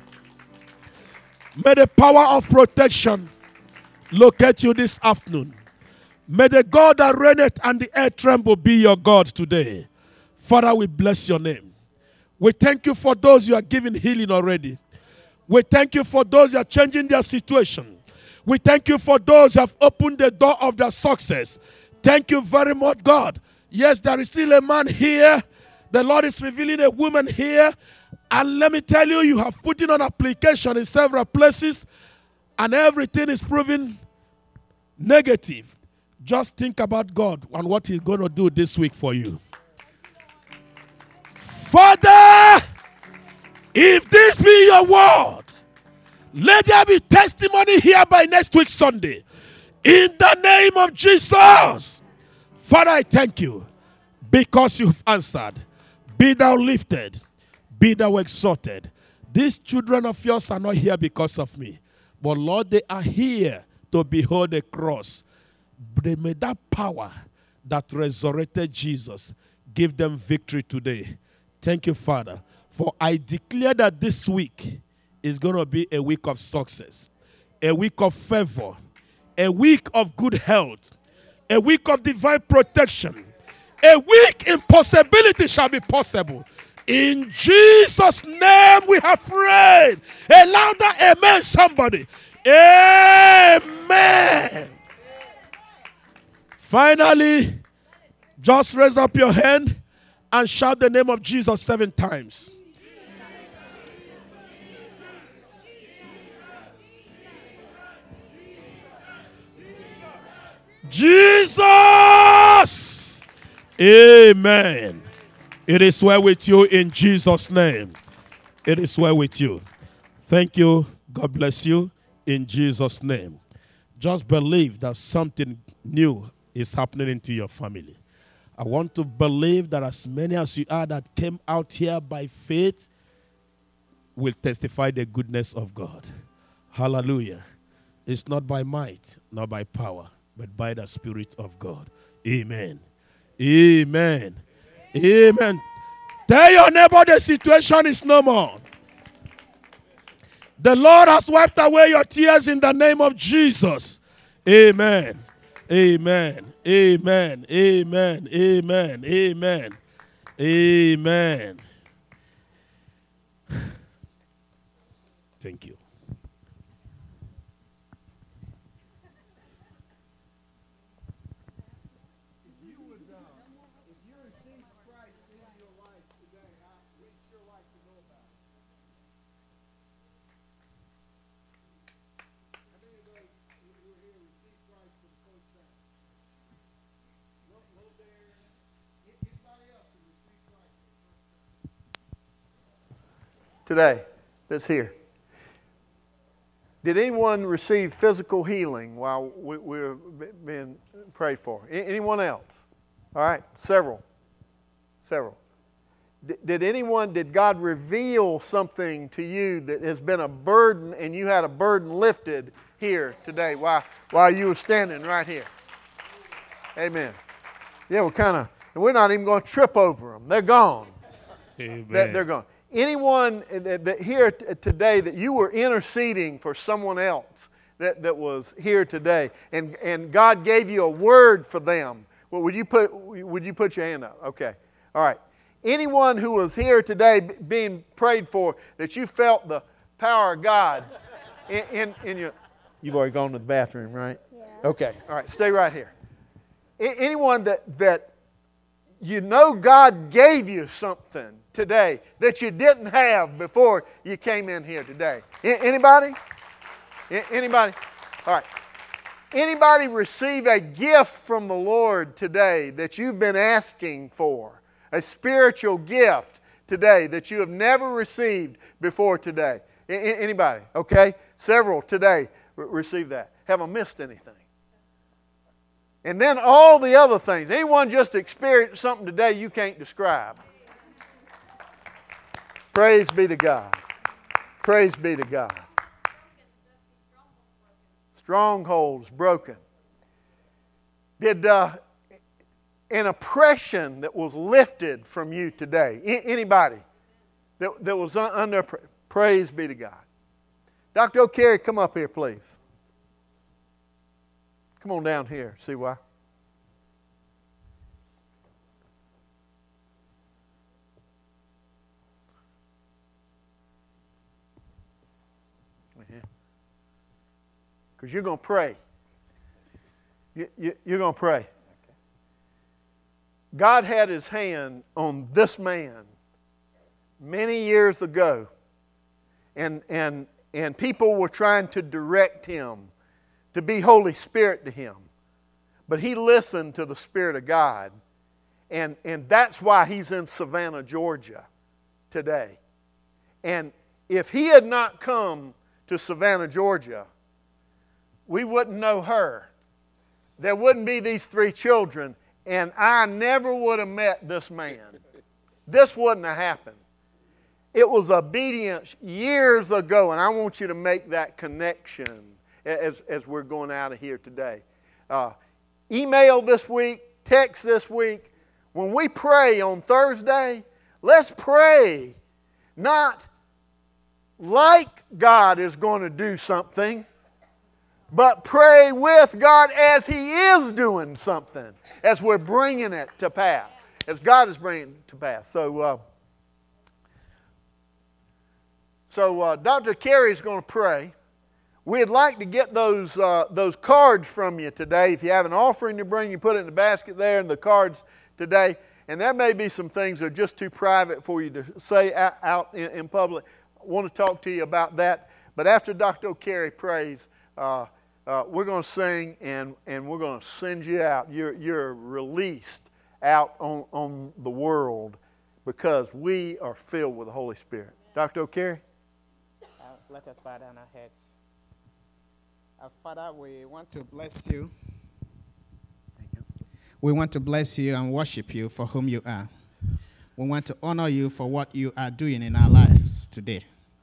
May the power of protection locate you this afternoon. May the God that reigneth and the earth tremble be your God today. Father, we bless your name. We thank you for those you are giving healing already. We thank you for those you are changing their situation. We thank you for those who have opened the door of their success. Thank you very much, God. Yes, there is still a man here. The Lord is revealing a woman here. And let me tell you, you have put in an application in several places and everything is proving negative. Just think about God and what He's going to do this week for you. Father, if this be your word, let there be testimony here by next week Sunday. In the name of Jesus. Father, I thank you because you've answered. Be thou lifted. Be thou exalted. These children of yours are not here because of me. But Lord, they are here to behold the cross. They made that power that resurrected Jesus give them victory today. Thank you, Father. For I declare that this week is going to be a week of success, a week of favor, a week of good health, A week of divine protection. A week impossibility shall be possible. In Jesus' name we have prayed. A louder amen, somebody. Amen. Finally, just raise up your hand and shout the name of Jesus 7 times. Jesus! Amen. It is well with you in Jesus' name. It is well with you. Thank you. God bless you in Jesus' name. Just believe that something new is happening into your family. I want to believe that as many as you are that came out here by faith will testify the goodness of God. Hallelujah. It's not by might, not by power, but by the Spirit of God. Amen. Amen. Amen. Tell your neighbor the situation is no more. The Lord has wiped away your tears in the name of Jesus. Amen. Amen. Amen. Amen. Amen. Amen. Amen. Thank you. Today that's here. Did anyone receive physical healing while we were being prayed for? Anyone else? All right, several. Did God reveal something to you that has been a burden and you had a burden lifted here today while you were standing right here? Amen. Yeah, we're not even going to trip over them. They're gone. Amen. They're gone. Anyone that here today that you were interceding for someone else that was here today, and God gave you a word for them, well, would you put your hand up? Okay. All right. Anyone who was here today being prayed for that you felt the power of God in your... You've already gone to the bathroom, right? Yeah. Okay. All right. Stay right here. Anyone that you know God gave you something today that you didn't have before you came in here today. Anybody? Anybody? All right. Anybody receive a gift from the Lord today that you've been asking for? A spiritual gift today that you have never received before today? Anybody? Okay. Several today receive that. Haven't missed anything. And then all the other things. Anyone just experienced something today you can't describe? Praise be to God. Praise be to God. Strongholds broken. Did an oppression that was lifted from you today? Anybody that was under praise be to God. Dr. O'Carey, come up here, please. Come on down here. See why? Because you're going to pray. You're going to pray. God had His hand on this man many years ago, and people were trying to direct him to be Holy Spirit to him. But he listened to the Spirit of God, and that's why he's in Savannah, Georgia today. And if he had not come to Savannah, Georgia, we wouldn't know her. There wouldn't be these 3 children, and I never would have met this man. This wouldn't have happened. It was obedience years ago, and I want you to make that connection as we're going out of here today. Email this week, text this week. When we pray on Thursday, let's pray not like God is going to do something, but pray with God as He is doing something, as we're bringing it to pass, as God is bringing it to pass. So Dr. Carey's going to pray. We'd like to get those cards from you today. If you have an offering to bring, you put it in the basket there and the cards today. And there may be some things that are just too private for you to say out in public. I want to talk to you about that. But after Dr. Carey prays, we're going to sing and we're going to send you out. You're released out on the world because we are filled with the Holy Spirit. Dr. O'Carey? Let us bow down our heads. Father, we want to bless you. Thank you. We want to bless you and worship you for whom you are. We want to honor you for what you are doing in our lives today.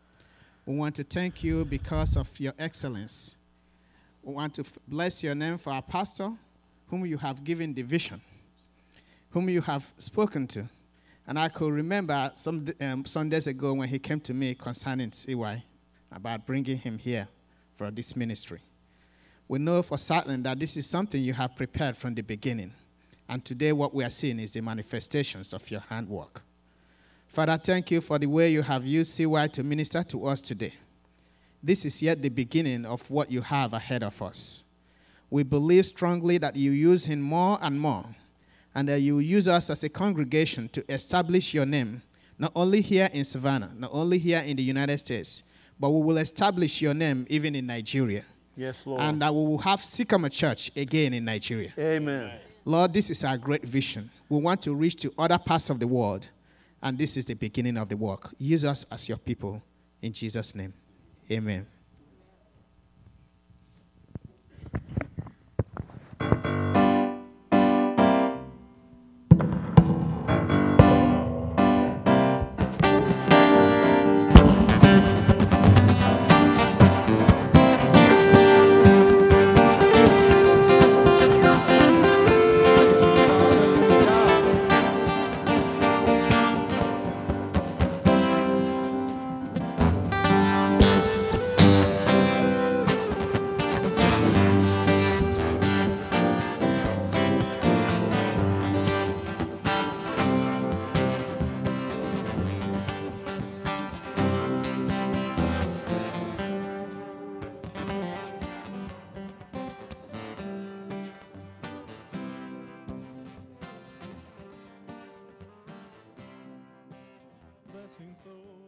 We want to thank you because of your excellence. We want to bless your name for our pastor, whom you have given the vision, whom you have spoken to. And I could remember some Sundays ago when he came to me concerning CY, about bringing him here for this ministry. We know for certain that this is something you have prepared from the beginning. And today what we are seeing is the manifestations of your handwork. Father, thank you for the way you have used CY to minister to us today. This is yet the beginning of what you have ahead of us. We believe strongly that you use him more and more, and that you use us as a congregation to establish your name, not only here in Savannah, not only here in the United States, but we will establish your name even in Nigeria. Yes, Lord. And that we will have Sycamore Church again in Nigeria. Amen. Lord, this is our great vision. We want to reach to other parts of the world, and this is the beginning of the work. Use us as your people. In Jesus' name, amen. Blessings, Lord.